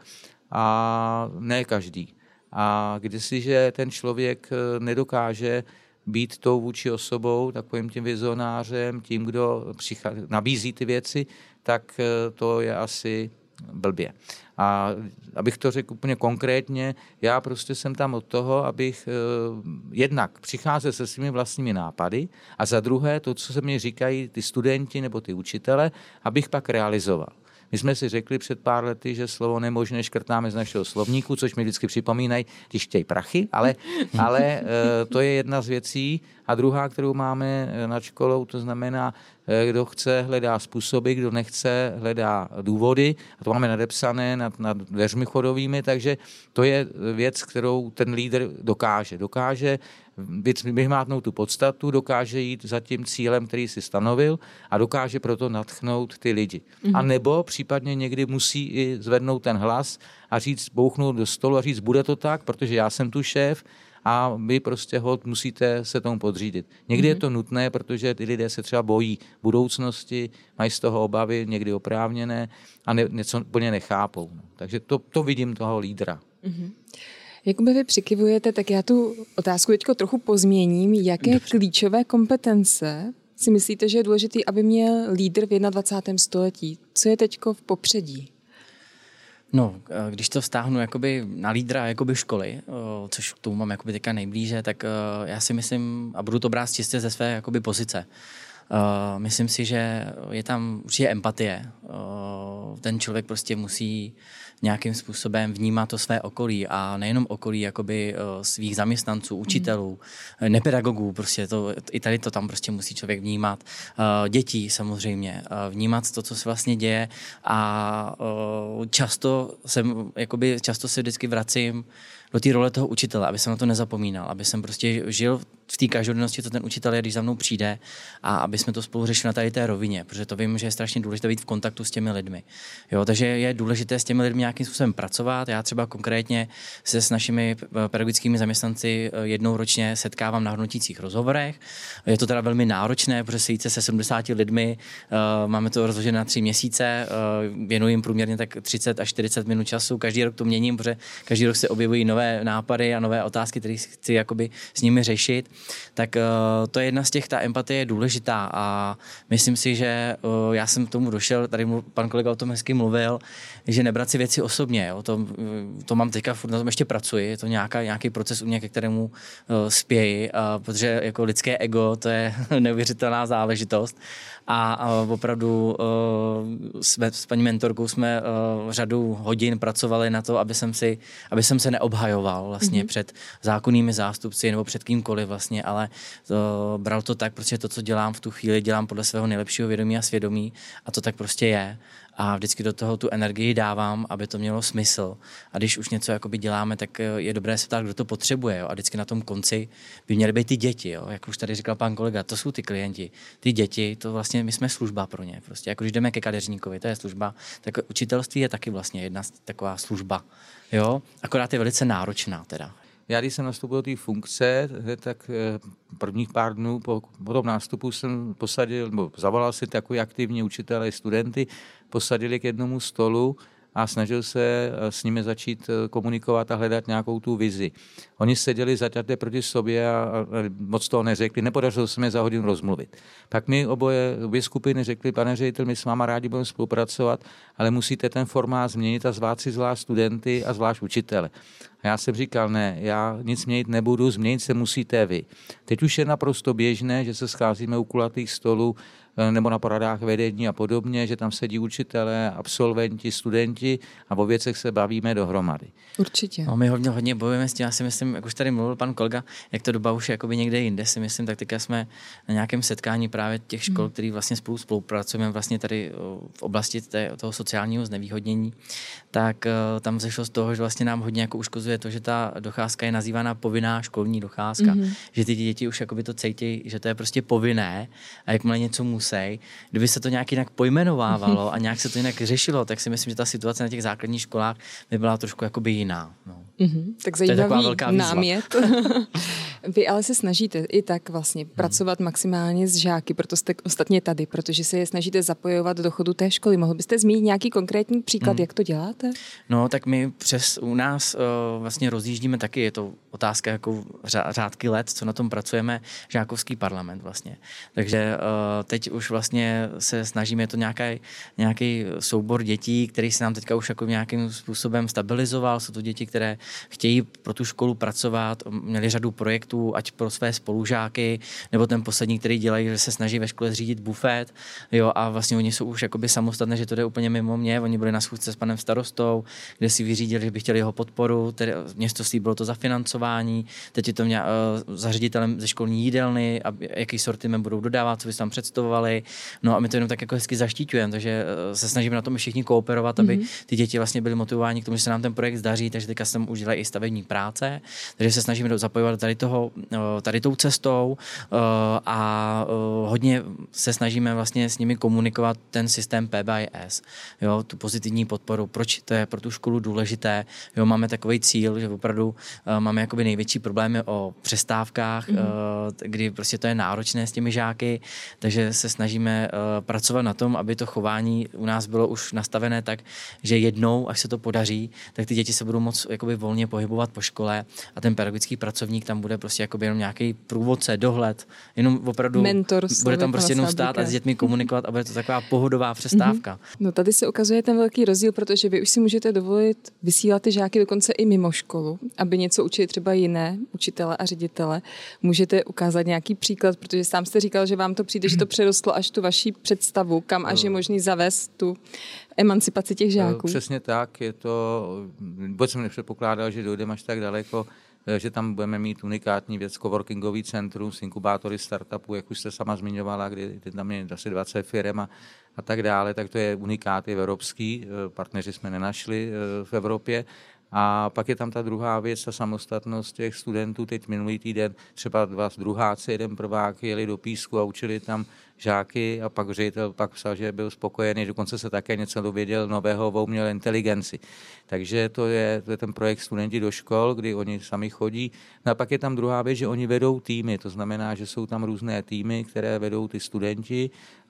a ne každý. A kdysiže ten člověk nedokáže být tou vůči osobou, takovým tím vizionářem, tím, kdo nabízí ty věci, tak to je asi blbě. A abych to řekl úplně konkrétně, já prostě jsem tam od toho, abych jednak přicházel se svými vlastními nápady a za druhé to, co se mi říkají ty studenti nebo ty učitele, abych pak realizoval. My jsme si řekli před pár lety, že slovo nemožné škrtáme z našeho slovníku, což mi vždycky připomínají, když chtějí prachy, ale to je jedna z věcí. A druhá, kterou máme nad školou, to znamená, kdo chce, hledá způsoby, kdo nechce, hledá důvody. A to máme nadepsané nad dveřmi chodovými, takže to je věc, kterou ten lídr dokáže. Dokáže vyhmátnout tu podstatu, dokáže jít za tím cílem, který si stanovil a dokáže proto nadchnout ty lidi. A nebo případně někdy musí i zvednout ten hlas a říct, bouchnout do stolu a říct, bude to tak, protože já jsem tu šéf a vy prostě hod musíte se tomu podřídit. Někdy je to nutné, protože ty lidé se třeba bojí budoucnosti, mají z toho obavy, někdy oprávněné a něco úplně nechápou. Takže to vidím toho lídra. Jakoby vy přikivujete, tak já tu otázku teďko trochu pozměním. Jaké klíčové kompetence si myslíte, že je důležité, aby měl lídr v 21. století? Co je teďko v popředí? No, když to vztáhnu jakoby na lídra jakoby školy, což k tomu mám jakoby teďka nejblíže, tak já si myslím, a budu to brát čistě ze své jakoby pozice, myslím si, že je tam určitě empatie. Ten člověk prostě musí nějakým způsobem vnímat to své okolí a nejenom okolí jakoby svých zaměstnanců, učitelů, nepedagogů, prostě i tady to tam prostě musí člověk vnímat. Dětí samozřejmě, vnímat to, co se vlastně děje a často se vždycky vracím do té role toho učitele, aby jsem na to nezapomínal, aby jsem prostě žil v té každodennosti, co ten učitel je, když za mnou přijde a aby jsme to spolu řešili na tady té rovině, protože to vím, že je strašně důležité být v kontaktu s těmi lidmi. Jo, takže je důležité s těmi lidmi nějakým způsobem pracovat. Já třeba konkrétně se s našimi pedagogickými zaměstnanci jednou ročně setkávám na hodnotících rozhovorech. Je to teda velmi náročné, protože sejít se 70 lidmi, máme to rozložené na 3 měsíce, věnuji jim průměrně tak 30 až 40 minut času. Každý rok to měním, protože každý rok se objevují nové nápady a nové otázky, které chci jakoby s nimi řešit. Tak to je jedna z těch, ta empatie je důležitá a myslím si, že já jsem k tomu došel, tady pan kolega o tom hezky mluvil, že nebrat si věci osobně, jo, to mám teďka, furt na tom ještě pracuji, je to nějaký proces u mě, ke kterému spěji, protože jako lidské ego, to je neuvěřitelná záležitost a opravdu s paní mentorkou jsme řadu hodin pracovali na to, aby jsem se neobhajoval vlastně před zákonnými zástupci nebo před kýmkoliv vlastně, ale bral to tak, protože to, co dělám v tu chvíli, dělám podle svého nejlepšího vědomí a svědomí a to tak prostě je. A vždycky do toho tu energii dávám, aby to mělo smysl. A když už něco jakoby děláme, tak je dobré se ptát, kdo to potřebuje. Jo? A vždycky na tom konci by měly být ty děti. Jo? Jak už tady říkal pan kolega, to jsou ty klienti. Ty děti, to vlastně my jsme služba pro ně. Prostě jako když jdeme ke kadeřníkovi, to je služba. Tak učitelství je taky vlastně jedna taková služba. Jo? Akorát je velice náročná teda. Já, když jsem nastoupil do té funkce, tak prvních pár dnů po tom nástupu jsem zavolal si takový aktivní učitele, studenty, posadili k jednomu stolu a snažil se s nimi začít komunikovat a hledat nějakou tu vizi. Oni seděli zaťaté proti sobě a moc toho neřekli, nepodařilo se mi za hodinu rozmluvit. Pak mi obě skupiny řekli, pane ředitel, my s váma rádi budeme spolupracovat, ale musíte ten formát změnit a zvát si zvlášť studenty a zvlášť učitele. A já jsem říkal, ne, já nic měnit nebudu, změnit se musíte vy. Teď už je naprosto běžné, že se scházíme u kulatých stolů nebo na poradách vedení a podobně, že tam sedí učitelé, absolventi, studenti a o věcech se bavíme dohromady. Určitě. No, my hodně bojujeme s tím, já si myslím, jak už tady mluvil pan kolega, jak to doba už je jakoby někde jinde, si myslím, tak teďka jsme na nějakém setkání právě těch škol, který vlastně spolupracujeme vlastně tady v oblasti toho sociálního znevýhodnění, tak tam zešlo z toho, že vlastně nám hodně jako uškozuje to, že ta docházka je nazývána povinná školní docházka, že ty děti už jakoby to cítí, že to je prostě povinné a jakmile něco musí. Kdyby se to nějak jinak pojmenovávalo a nějak se to jinak řešilo, tak si myslím, že ta situace na těch základních školách by byla trošku jakoby jiná. No. Tak zajímavý námět. Vy ale se snažíte i tak vlastně pracovat maximálně s žáky, proto jste ostatně tady, protože se je snažíte zapojovat do chodu té školy. Mohl byste zmínit nějaký konkrétní příklad, jak to děláte? No, tak my u nás vlastně rozjíždíme taky, je to otázka jako řádky let, co na tom pracujeme, žákovský parlament vlastně. Takže teď už vlastně se snažíme, je to nějaký soubor dětí, který se nám teďka už jako nějakým způsobem stabilizoval. Jsou to děti, které chtějí pro tu školu pracovat, měli řadu projektů, ať pro své spolužáky, nebo ten poslední, který dělají, že se snaží ve škole zřídit bufet, jo, a vlastně oni jsou už jakoby samostatné, že to jde úplně mimo mě. Oni byli na schůzce s panem starostou, kde si vyřídili, že by chtěli jeho podporu, tedy město slíbilo to zafinancování, teď je to za ředitelem ze školní jídelny, a jaký sortiment budou dodávat, co by se tam představovali. No a my to jenom tak jako hezky zaštiťujeme, takže se snažíme na tom všichni kooperovat, aby ty děti vlastně byly motivováni k tomu, že se nám ten projekt zdaří, takže teďka se tam už dělají i stavební práce, takže se snažíme zapojovat tady tou cestou a hodně se snažíme vlastně s nimi komunikovat ten systém PBIS, jo, tu pozitivní podporu, proč to je pro tu školu důležité. Jo, máme takový cíl, že opravdu máme jakoby největší problémy o přestávkách, kdy prostě to je náročné s těmi žáky, takže se snažíme pracovat na tom, aby to chování u nás bylo už nastavené tak, že jednou, až se to podaří, tak ty děti se budou moc jakoby volně pohybovat po škole a ten pedagogický pracovník tam bude prostě jakoby jenom nějaký průvodce, dohled, jenom opravdu mentor, bude tam prostě jenom stát a s dětmi komunikovat a bude to taková pohodová přestávka. No tady se ukazuje ten velký rozdíl, protože vy už si můžete dovolit vysílat ty žáky dokonce i mimo školu, aby něco učili třeba jiné učitele a ředitele. Můžete ukázat nějaký příklad, protože sám jste říkal, že vám to přijde, že to přerostlo až tu vaší představu, kam až je možný zavést tu emancipaci těch žáků. Přesně tak, je to, vůbec jsem nepředpokládal, že dojdeme až tak daleko, že tam budeme mít unikátní věc, coworkingový centrum s inkubátory startupů, jak už jste sama zmiňovala, kdy tam je asi 20 firem a tak dále, tak to je unikát, je evropský, partneři jsme nenašli v Evropě. A pak je tam ta druhá věc, ta samostatnost těch studentů. Teď minulý týden třeba dva druháci, jeden prvák jeli do Písku a učili tam žáky a pak ředitel pak psal, že byl spokojený, dokonce se také něco dověděl nového o umělé inteligenci. Takže to je ten projekt Studenti do škol, kdy oni sami chodí. No a pak je tam druhá věc, že oni vedou týmy, to znamená, že jsou tam různé týmy, které vedou ty studenti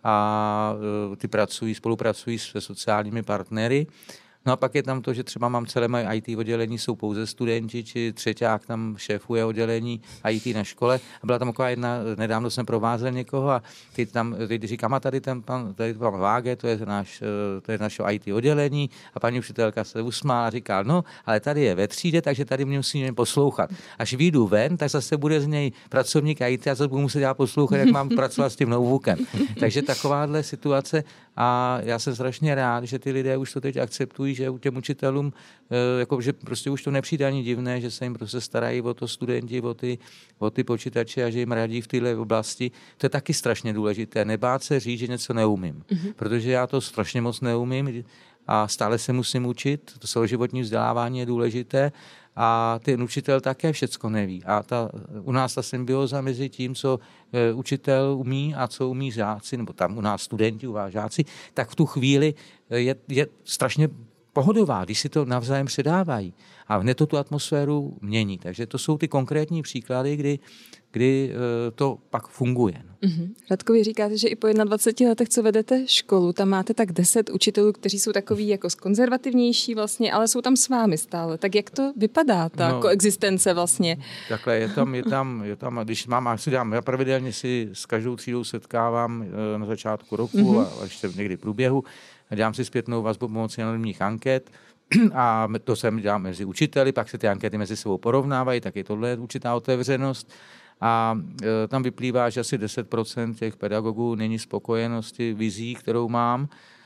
a ty spolupracují se sociálními partnery. No a pak je tam to, že třeba mám celé moje IT oddělení, jsou pouze studenti, či třeťák tam šéfuje oddělení IT na škole. A byla tam taková jedna, nedávno jsem provázel někoho a teď říkám, a tady pan Váge, to je naše IT oddělení a paní učitelka se usmála a říká, no, ale tady je ve třídě, takže tady mě musíme poslouchat. Až vyjdu ven, tak zase bude z něj pracovník IT a zase budu muset já poslouchat, jak mám pracovat s tím notebookem. Takže takováhle situace a já jsem strašně rád, že ty lidé už to teď akceptují, že těm učitelům, jako, že prostě už to nepřijde ani divné, že se jim prostě starají o to studenti, o ty počítače a že jim radí v této oblasti. To je taky strašně důležité. Nebát se říct, že něco neumím. Protože já to strašně moc neumím a stále se musím učit. To celoživotní vzdělávání je důležité a ten učitel také všecko neví. A u nás ta symbioza mezi tím, co učitel umí a co umí žáci, nebo tam u nás studenti, u vás žáci, tak v tu chvíli je strašně pohodová, když si to navzájem předávají a hned to tu atmosféru mění. Takže to jsou ty konkrétní příklady, kdy to pak funguje. Radko, vy říkáte, že i po 21 letech, co vedete školu, tam máte tak 10 učitelů, kteří jsou takový jako konzervativnější vlastně, ale jsou tam s vámi stále. Tak jak to vypadá, ta koexistence vlastně? Takhle, je tam, když já pravidelně si s každou třídou setkávám na začátku roku a ještě někdy v průběhu. Dělám si zpětnou vazbu pomocí anonymních anket. A to se dělá mezi učiteli, pak se ty ankety mezi sebou porovnávají, tak je tohle určitá otevřenost. A tam vyplývá, že asi 10% těch pedagogů není spokojenosti vizí, kterou mám,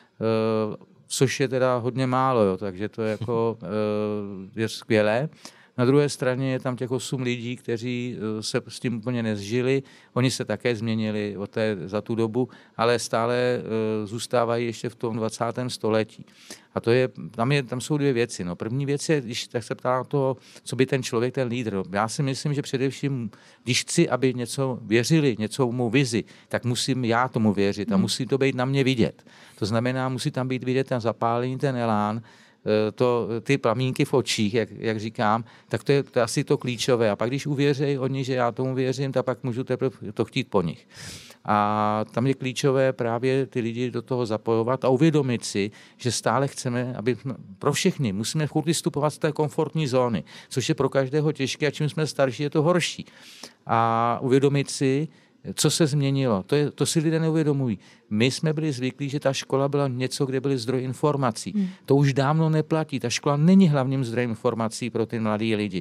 což je teda hodně málo, jo, takže to je jako je skvělé. Na druhé straně je tam těch 8 lidí, kteří se s tím úplně nezžili. Oni se také změnili za tu dobu, ale stále zůstávají ještě v tom 20. století. A tam jsou dvě věci. No. První věc je, když tak se ptá na to, co by ten člověk, ten lídr. Já si myslím, že především, když chci, aby něco věřili, něco mu vizi, tak musím já tomu věřit a musí to být na mě vidět. To znamená, musí tam být vidět ten zapálení, ten elán, ty plamínky v očích, jak říkám, tak to je asi to klíčové. A pak, když uvěří oni, že já tomu věřím, tak pak můžu teprve to chtít po nich. A tam je klíčové právě ty lidi do toho zapojovat a uvědomit si, že stále chceme, aby pro všechny musíme furt vystupovat z té komfortní zóny, což je pro každého těžké a čím jsme starší, je to horší. A uvědomit si, co se změnilo. To si lidé neuvědomují. My jsme byli zvyklí, že ta škola byla něco, kde byly zdroj informací. To už dávno neplatí. Ta škola není hlavním zdrojem informací pro ty mladí lidi.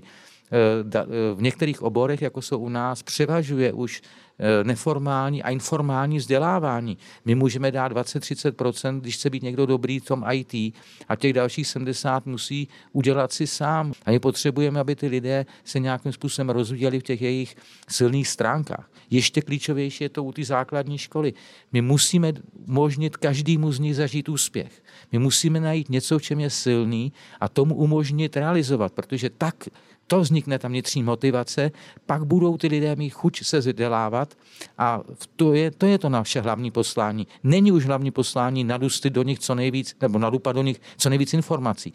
V některých oborech, jako jsou u nás, převažuje už neformální a informální vzdělávání. My můžeme dát 20-30%, když chce být někdo dobrý v tom IT a těch dalších 70% musí udělat si sám. A my potřebujeme, aby ty lidé se nějakým způsobem rozvíjeli v těch jejich silných stránkách. Ještě klíčovější je to u té základní školy. My musíme umožnit každému z nich zažít úspěch. My musíme najít něco, v čem je silný a tomu umožnit realizovat, protože tak to vznikne ta vnitřní motivace, pak budou ty lidé mít chuť se vzdělávat a to je to naše hlavní poslání. Není už hlavní poslání nadustit do nich co nejvíc, nebo nadupat do nich co nejvíc informací.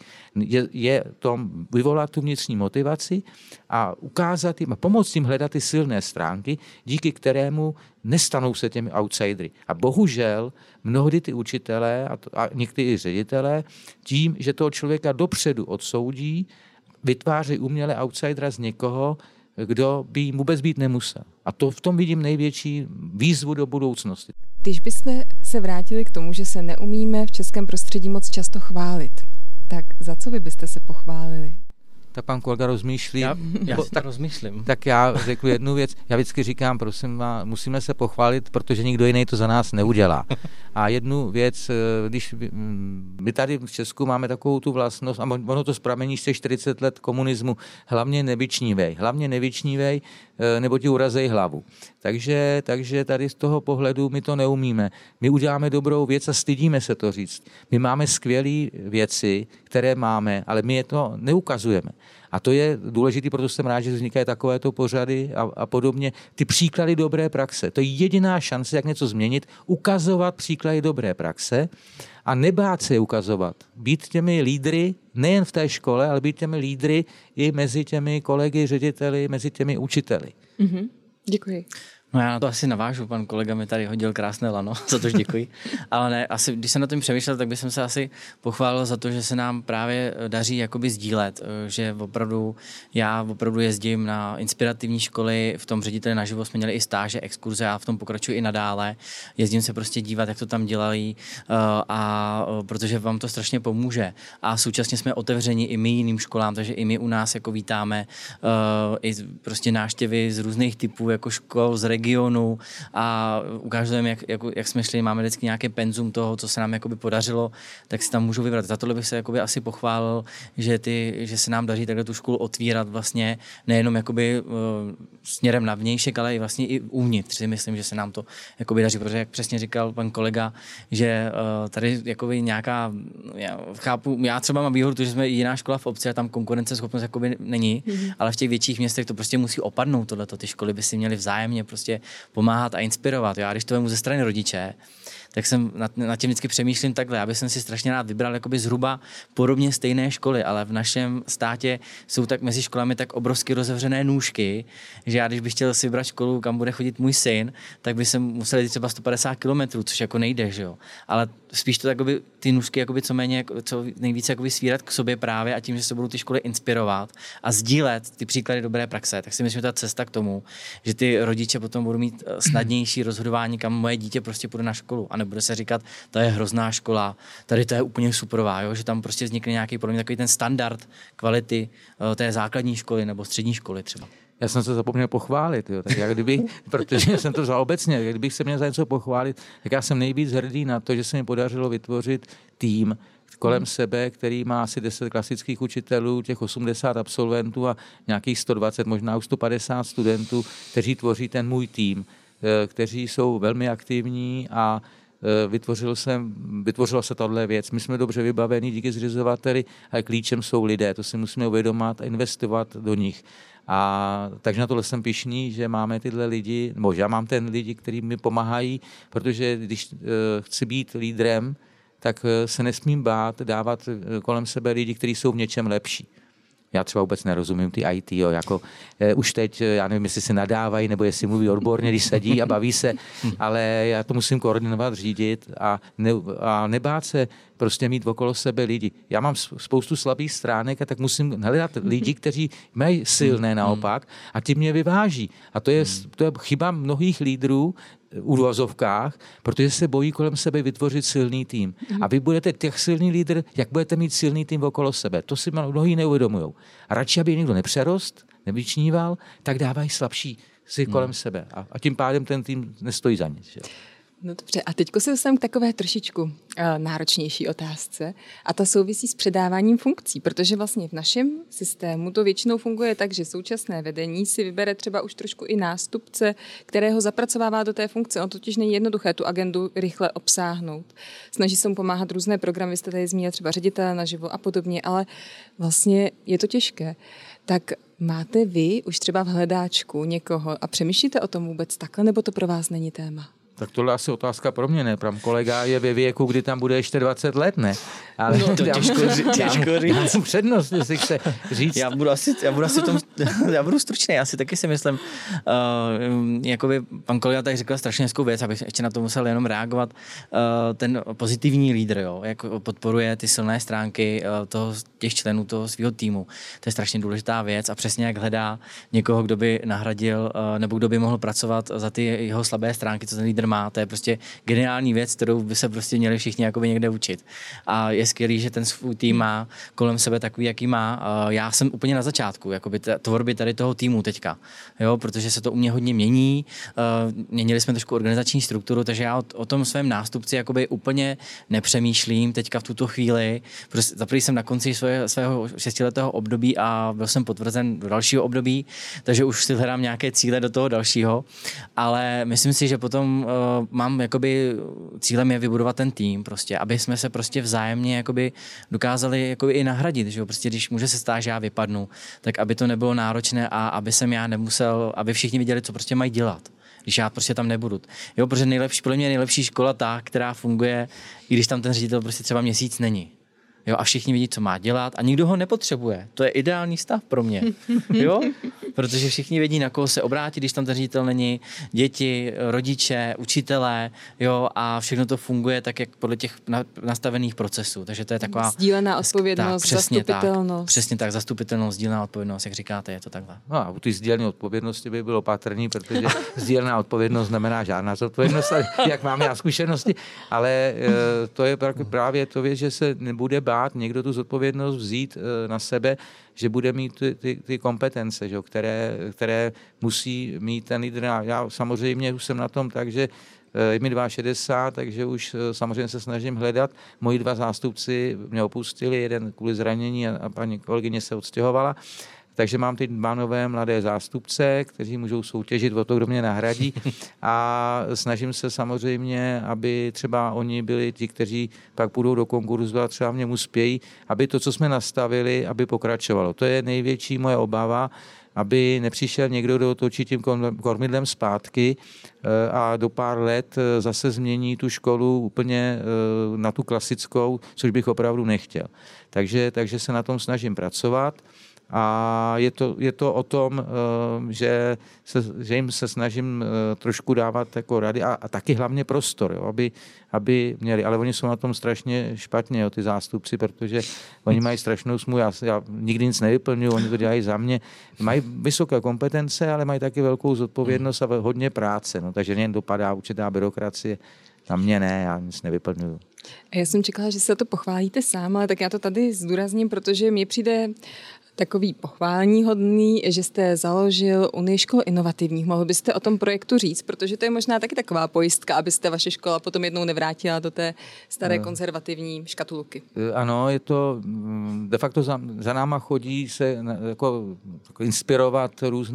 Je to vyvolat tu vnitřní motivaci a ukázat jim a pomoct jim hledat ty silné stránky, díky kterému nestanou se těmi outsidery. A bohužel mnohdy ty učitelé a někteří ředitelé tím, že toho člověka dopředu odsoudí, vytváří uměle outsidera z někoho, kdo by jim vůbec být nemusel. A to v tom vidím největší výzvu do budoucnosti. Když byste se vrátili k tomu, že se neumíme v českém prostředí moc často chválit, tak za co vy byste se pochválili? Tak pan kolega rozmýšlí. Já si to rozmýšlím. Tak já řeknu jednu věc. Já vždycky říkám, prosím vás, musíme se pochválit, protože nikdo jiný to za nás neudělá. A jednu věc, když my tady v Česku máme takovou tu vlastnost, a ono to zpramení z těch 40 let komunismu, hlavně nevyčnívej, nebo ti urazej hlavu. Takže tady z toho pohledu my to neumíme. My uděláme dobrou věc a stydíme se to říct. My máme skvělé věci, které máme, ale my je to neukazujeme. A to je důležité, proto jsem rád, že vznikají takovéto pořady a podobně. Ty příklady dobré praxe. To je jediná šance, jak něco změnit, ukazovat příklady dobré praxe a nebát se je ukazovat. Být těmi lídry nejen v té škole, ale být těmi lídry i mezi těmi kolegy, řediteli, mezi těmi učiteli. Mm-hmm. Děkuji. No já na to asi navážu, pan kolega mi tady hodil krásné lano, za to děkuji. Ale ne, asi, když jsem na tom přemýšlel, tak bych se asi pochválil za to, že se nám právě daří jakoby sdílet, že já opravdu jezdím na inspirativní školy, v tom řediteli naživo jsme měli i stáže, exkurze, já v tom pokračuji i nadále. Jezdím se prostě dívat, jak to tam dělají, a protože vám to strašně pomůže. A současně jsme otevřeni i my jiným školám, takže i my u nás jako vítáme i prostě návštěvy z různých typů jako škol, z regionu a ukazujeme, jak jsme šli, máme vždycky nějaké penzum toho, co se nám jakoby podařilo, tak si tam můžu vybrat. Za tohle bych se jakoby asi pochválil, že se nám daří takhle tu školu otvírat vlastně nejenom jakoby směrem na vnějšek, ale i vlastně i uvnitř. Myslím, že se nám to jakoby daří, protože jak přesně říkal pan kolega, že tady jakoby nějaká, já třeba mám výhodu, že jsme jiná škola v obci a tam konkurenceschopnost jakoby není, ale v těch větších městech to prostě musí opadnout tohleto. Ty školy by si měly vzájemně prostě pomáhat a inspirovat. Já když to vemu ze strany rodiče, tak jsem nad tím vždycky přemýšlím takhle. Já bych si strašně rád vybral jakoby zhruba podobně stejné školy, ale v našem státě jsou tak mezi školami tak obrovsky rozevřené nůžky, že já když bych chtěl si vybrat školu, kam bude chodit můj syn, tak by jsem musel jít třeba 150 kilometrů, což jako nejde, že jo. Ale spíš to jakoby, ty nůžky jakoby co nejvíce jakoby svírat k sobě právě a tím, že se budou ty školy inspirovat a sdílet ty příklady dobré praxe, tak si myslím, že ta cesta k tomu, že ty rodiče potom budou mít snadnější rozhodování, kam moje dítě prostě půjde na školu a nebude se říkat, to je hrozná škola, tady to je úplně superová, jo? Že tam prostě vznikne nějaký podle mě takový ten standard kvality té základní školy nebo střední školy třeba. Já jsem se zapomněl pochválit, jo. Tak jak kdyby, protože jsem to vzal obecně, kdybych se měl za něco pochválit, tak já jsem nejvíc hrdý na to, že se mi podařilo vytvořit tým kolem sebe, který má asi 10 klasických učitelů, těch 80 absolventů a nějakých 120, možná už 150 studentů, kteří tvoří ten můj tým, kteří jsou velmi aktivní a vytvořila se tahle věc. My jsme dobře vybavení díky zřizovateli, ale klíčem jsou lidé, to si musíme uvědomit a investovat do nich. A takže na tohle jsem pyšný, že máme tyhle lidi, nebo že já mám ten lidi, kteří mi pomáhají, protože když chci být lídrem, tak se nesmím bát dávat kolem sebe lidi, kteří jsou v něčem lepší. Já třeba vůbec nerozumím ty IT, jo, jako už teď, já nevím, jestli se nadávají, nebo jestli mluví odborně, když sedí a baví se, ale já to musím koordinovat, řídit a nebát se prostě mít okolo sebe lidi. Já mám spoustu slabých stránek a tak musím hledat lidi, kteří mají silné naopak a ty mě vyváží. A to je chyba mnohých lídrů, uvozovkách, protože se bojí kolem sebe vytvořit silný tým. A vy budete těch silný lídr, jak budete mít silný tým okolo sebe. To si mnohí neuvědomujou. A radši, aby někdo nepřerost, nevyčníval, tak dávají slabší si kolem sebe. A tím pádem ten tým nestojí za nic. Že? No dobře, a teďko se dostanu k takové trošičku náročnější otázce a ta souvisí s předáváním funkcí, protože vlastně v našem systému to většinou funguje tak, že současné vedení si vybere třeba už trošku i nástupce, kterého zapracovává do té funkce. On totiž není jednoduché tu agendu rychle obsáhnout. Snaží se mu pomáhat různé programy, jste tady zmínil třeba ředitele naživo a podobně, ale vlastně je to těžké. Tak máte vy už třeba v hledáčku někoho a přemýšlíte o tom vůbec takhle, nebo to pro vás není téma? Tak tohle asi otázka pro mě, ne? Pram kolega je ve věku, kdy tam bude ještě 20 let, ne? Ale no, to těžko říct. Já přednost, jestli chce říct. Já budu stručný, já si taky si myslím, jakoby pan kolega tak řekl strašně hezkou věc, abych ještě na to musel jenom reagovat. Ten pozitivní lídr, jo, jak podporuje ty silné stránky těch členů toho svého týmu. To je strašně důležitá věc a přesně jak hledá někoho, kdo by nahradil nebo kdo by mohl pracovat za ty jeho slabé stránky, co ten lídr má. To je prostě geniální věc, kterou by se prostě měli všichni jakoby někde učit. A je skvělý, že ten svůj tým má kolem sebe takový, jaký má. Já jsem úplně na začátku jakoby tvorby tady toho týmu teďka, jo, protože se to u mě hodně mění. Měnili jsme trošku organizační strukturu, takže já o tom svém nástupci jakoby úplně nepřemýšlím teďka v tuto chvíli. Prostě zaprvé jsem na konci svého 6letého období a byl jsem potvrzen do dalšího období, takže už si hledám nějaké cíle do toho dalšího, ale myslím si, že potom mám jakoby cílem je vybudovat ten tým prostě, aby jsme se prostě vzájemně jakoby dokázali jakoby i nahradit, že jo, prostě když může se stát, že já vypadnu, tak aby to nebylo náročné a aby jsem já nemusel, aby všichni viděli, co prostě mají dělat, když já prostě tam nebudu. Jo, protože podle mě nejlepší škola ta, která funguje, i když tam ten ředitel prostě třeba měsíc není. Jo, a všichni vidí, co má dělat a nikdo ho nepotřebuje. To je ideální stav pro mě. Jo? Protože všichni vědí, na koho se obrátit, když tam ten ředitel není, děti, rodiče, učitelé, jo, a všechno to funguje tak, jak podle těch nastavených procesů. Takže to je taková sdílená odpovědnost, zastupitelnost. Přesně tak, zastupitelnost, sdílená odpovědnost, jak říkáte, je to takhle. No a u té sdílené odpovědnosti by bylo patrný, protože sdílená odpovědnost znamená žádná zodpovědnost, jak mám já zkušenosti, ale to je právě to věc, že se nebude bát někdo tu zodpovědnost vzít na sebe, že bude mít ty kompetence, že, které musí mít ten lídr. Já samozřejmě už jsem na tom tak, že je mi 62, takže už samozřejmě se snažím hledat. Moji 2 zástupci mě opustili, jeden kvůli zranění a paní kolegyně se odstěhovala. Takže mám ty 2 nové mladé zástupce, kteří můžou soutěžit o to, kdo mě nahradí a snažím se samozřejmě, aby třeba oni byli ti, kteří pak půjdou do konkurzu a třeba v něm uspějí, aby to, co jsme nastavili, aby pokračovalo. To je největší moje obava, aby nepřišel někdo, kdo točí tím kormidlem zpátky a do pár let zase změní tu školu úplně na tu klasickou, což bych opravdu nechtěl. Takže se na tom snažím pracovat. A je to o tom, že jim se snažím trošku dávat jako rady a taky hlavně prostor, jo, aby měli, ale oni jsou na tom strašně špatně, jo, ty zástupci, protože oni mají strašnou smůlu, já nikdy nic nevyplňuji, oni to dělají za mě. Mají vysoké kompetence, ale mají taky velkou zodpovědnost a hodně práce, no, takže jen dopadá určitá byrokracie. Na mě ne, já nic nevyplňuju. Já jsem čekala, že se to pochválíte sám, ale tak já to tady zdůrazním, protože mně přijde takový pochváleníhodný, že jste založil Unii škol inovativních. Mohl byste o tom projektu říct, protože to je možná taky taková pojistka, abyste vaše škola potom jednou nevrátila do té staré konzervativní škatulky. Ano, je to, de facto za náma chodí se jako inspirovat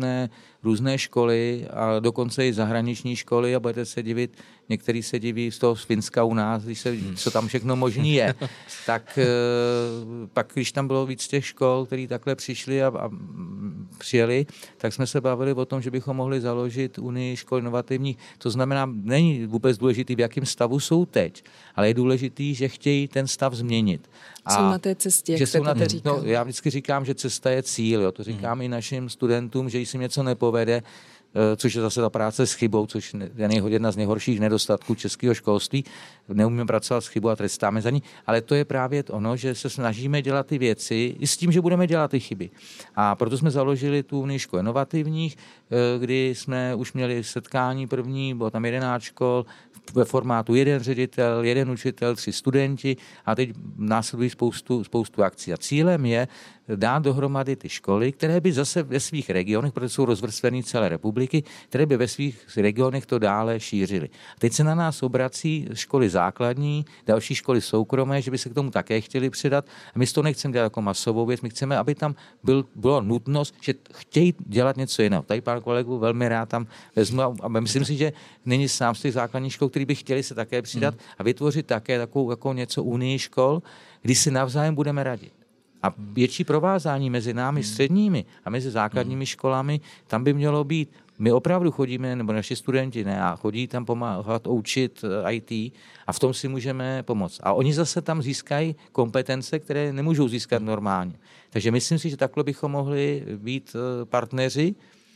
různé školy a dokonce i zahraniční školy a budete se divit, některý se diví z toho Finska u nás, co tam všechno možný je. Tak pak, když tam bylo víc těch škol, který takhle přišli a přijeli, tak jsme se bavili o tom, že bychom mohli založit Unii škol inovativních. To znamená, není vůbec důležitý, v jakém stavu jsou teď, ale je důležitý, že chtějí ten stav změnit. Jsou na té cestě, jak jste to říkal. Já vždycky říkám, že cesta je cíl. Jo. To říkám i našim studentům, že když si něco nepovede, což je zase ta práce s chybou, což je jedna z nejhorších nedostatků českého školství. Neumíme pracovat s chybou a trestáme za ní, ale to je právě ono, že se snažíme dělat ty věci i s tím, že budeme dělat ty chyby. A proto jsme založili tu Unii škol inovativních, kdy jsme už měli setkání první, bylo tam 11 škol, ve formátu 1 ředitel, 1 učitel, 3 studenti a teď následují spoustu akcí. A cílem je dát dohromady ty školy, které by zase ve svých regionech, protože jsou rozvrstvený celé republiky, které by ve svých regionech to dále šířily. Teď se na nás obrací školy základní, další školy soukromé, že by se k tomu také chtěli přidat. A my to nechceme dělat jako masovou věc, my chceme, aby tam byla nutnost, že chtějí dělat něco jiného. Tady pár kolegů velmi rád tam vezmu a myslím si, že není sám z těch základních škol, který by chtěli se také přidat a vytvořit také takovou jako něco unii škol, kdy si navzájem budeme radit. A větší provázání mezi námi středními a mezi základními školami, tam by mělo být. My opravdu chodíme, nebo naši studenti ne, a chodí tam pomáhat učit IT a v tom si můžeme pomoct. A oni zase tam získají kompetence, které nemůžou získat normálně. Takže myslím si, že takhle bychom mohli být partneři.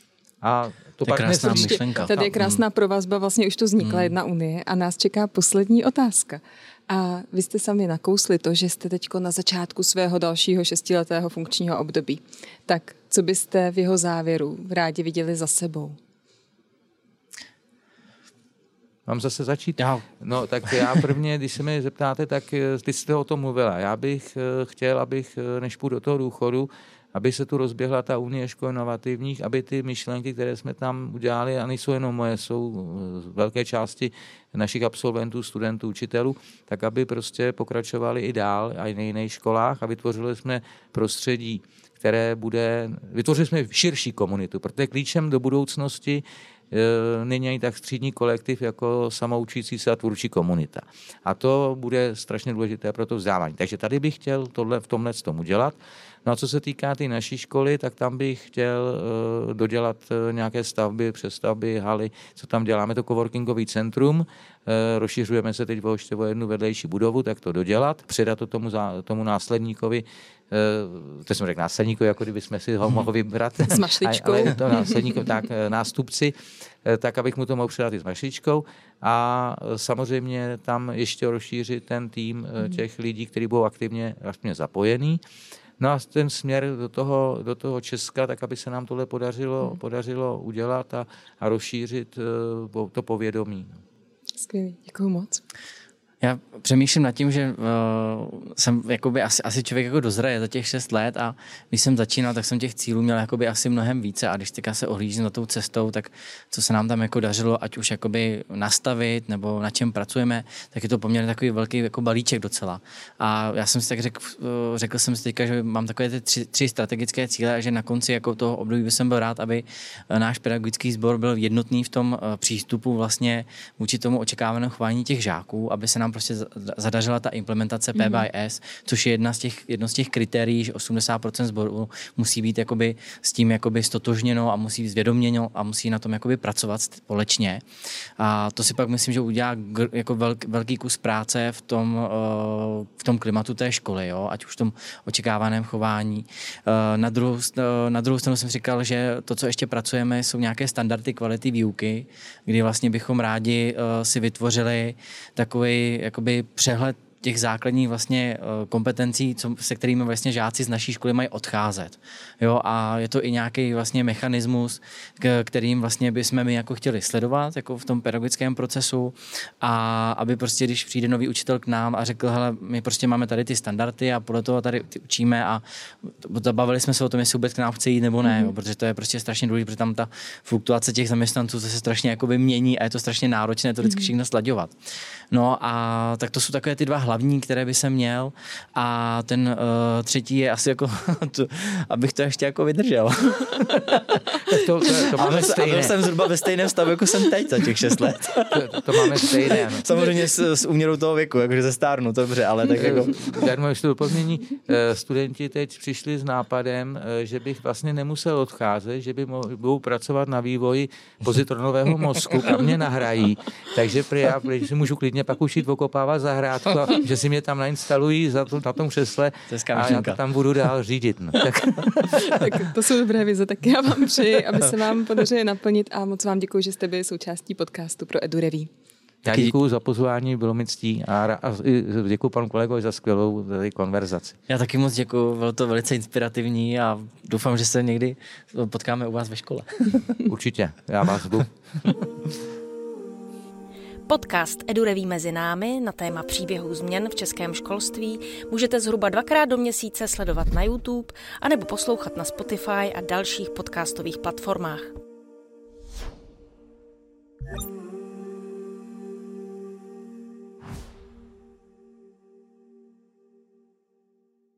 A to je krásná myšlenka. Tady je krásná provazba, vlastně už to vznikla jedna unie a nás čeká poslední otázka. A vy jste sami nakousli to, že jste teďko na začátku svého dalšího 6letého funkčního období. Tak co byste v jeho závěru rádi viděli za sebou? Mám zase začít? No, tak já prvně, když se mi zeptáte, tak ty jste o tom mluvila. Já bych chtěl, než půjdu do toho důchodu, aby se tu rozběhla ta Unie škol inovativních, aby ty myšlenky, které jsme tam udělali, a nejsou jenom moje, jsou z velké části našich absolventů, studentů, učitelů, tak aby prostě pokračovali i dál a i na jiných školách a vytvořili jsme prostředí, vytvořili jsme širší komunitu, protože klíčem do budoucnosti není ani tak střídní kolektiv jako samoučící se a tvůrčí komunita. A to bude strašně důležité pro to vzdělávání. Takže tady bych chtěl v tomhle tomu dělat. No a co se týká té naší školy, tak tam bych chtěl dodělat nějaké stavby, přestavby, haly, co tam děláme, to coworkingový centrum, rozšiřujeme se teď ještě o jednu vedlejší budovu, tak to dodělat, předat to tomu následníkovi, to jsem řekl následníkovi, jako kdybychom si ho mohli vybrat. S mašličkou. Ale to následníkovi, tak nástupci, tak abych mu to mohl předat i s mašličkou a samozřejmě tam ještě rozšířit ten tým těch lidí, kteří budou aktivně zapojení. No a ten směr do toho Česka, tak aby se nám tohle podařilo udělat a rozšířit to povědomí. Skvělý, děkuju moc. Já přemýšlím nad tím, že jsem jakoby asi člověk jako dozraje za těch 6 let a když jsem začínal, tak jsem těch cílů měl jakoby asi mnohem více a když teďka se ohlížím za tou cestou, tak co se nám tam jako dařilo, ať už jakoby nastavit nebo na čem pracujeme, tak je to poměrně takový velký jako balíček docela. A já jsem si tak řekl jsem si teďka, že mám takové ty 3 strategické cíle a že na konci jako toho období bych jsem byl rád, aby náš pedagogický sbor byl jednotný v tom přístupu vlastně vůči tomu očekávanému chování těch žáků, aby se nám nám prostě zadařila ta implementace P/S, což je jedno z těch kritérií, že 80% sboru musí být jakoby s tím jakoby stotožněno a musí být zvědoměno a musí na tom jakoby pracovat společně. A to si pak myslím, že udělá jako velký kus práce v tom klimatu té školy, jo? Ať už v tom očekávaném chování. Na druhou stranu jsem říkal, že to, co ještě pracujeme, jsou nějaké standardy kvality výuky, kdy vlastně bychom rádi si vytvořili takový jakoby přehled těch základních vlastně kompetencí, se kterými vlastně žáci z naší školy mají odcházet. Jo, a je to i nějaký vlastně mechanismus, kterým vlastně bychom my jako chtěli sledovat jako v tom pedagogickém procesu a aby prostě, když přijde nový učitel k nám a řekl, hele, my prostě máme tady ty standardy a podle toho tady učíme a zabavili jsme se o tom, jestli vůbec k nám chce jít nebo ne, jo, protože to je prostě strašně důležité, protože tam ta fluktuace těch zaměstnanců se strašně jakoby mění a je to strašně náročné to vždycky všechno slaďovat. No a tak to jsou takové ty dva hlavní, které by se měl a ten třetí je asi jako, abych to ještě jako vydržel. To máme stejné. A byl jsem zhruba ve stejném stavu, jako jsem teď za těch 6 let. To máme stejné. Samozřejmě s úměrou toho věku, jakože ze stárnu, to dobře, ale tak jako... Darmo ještě doplnění. Studenti teď přišli s nápadem, že bych vlastně nemusel odcházet, že by budou pracovat na vývoji pozitronového mozku, kam mě nahrají. Takže já si můžu klidně pak už jít okopávat zahrádku, že si mě tam nainstalují na tom křesle a já to tam budu dál řídit. No. Tak to jsou dobré vize, tak já vám přeji, aby se vám podařilo naplnit a moc vám děkuji, že jste byli součástí podcastu pro EduRevue. Já děkuji za pozvání, bylo mi ctí a děkuji panu kolegovi za skvělou konverzaci. Já taky moc děkuji, bylo to velice inspirativní a doufám, že se někdy potkáme u vás ve škole. Určitě, já vás zvu. Podcast EduRevue mezi námi na téma příběhů změn v českém školství můžete zhruba 2krát do měsíce sledovat na YouTube anebo poslouchat na Spotify a dalších podcastových platformách.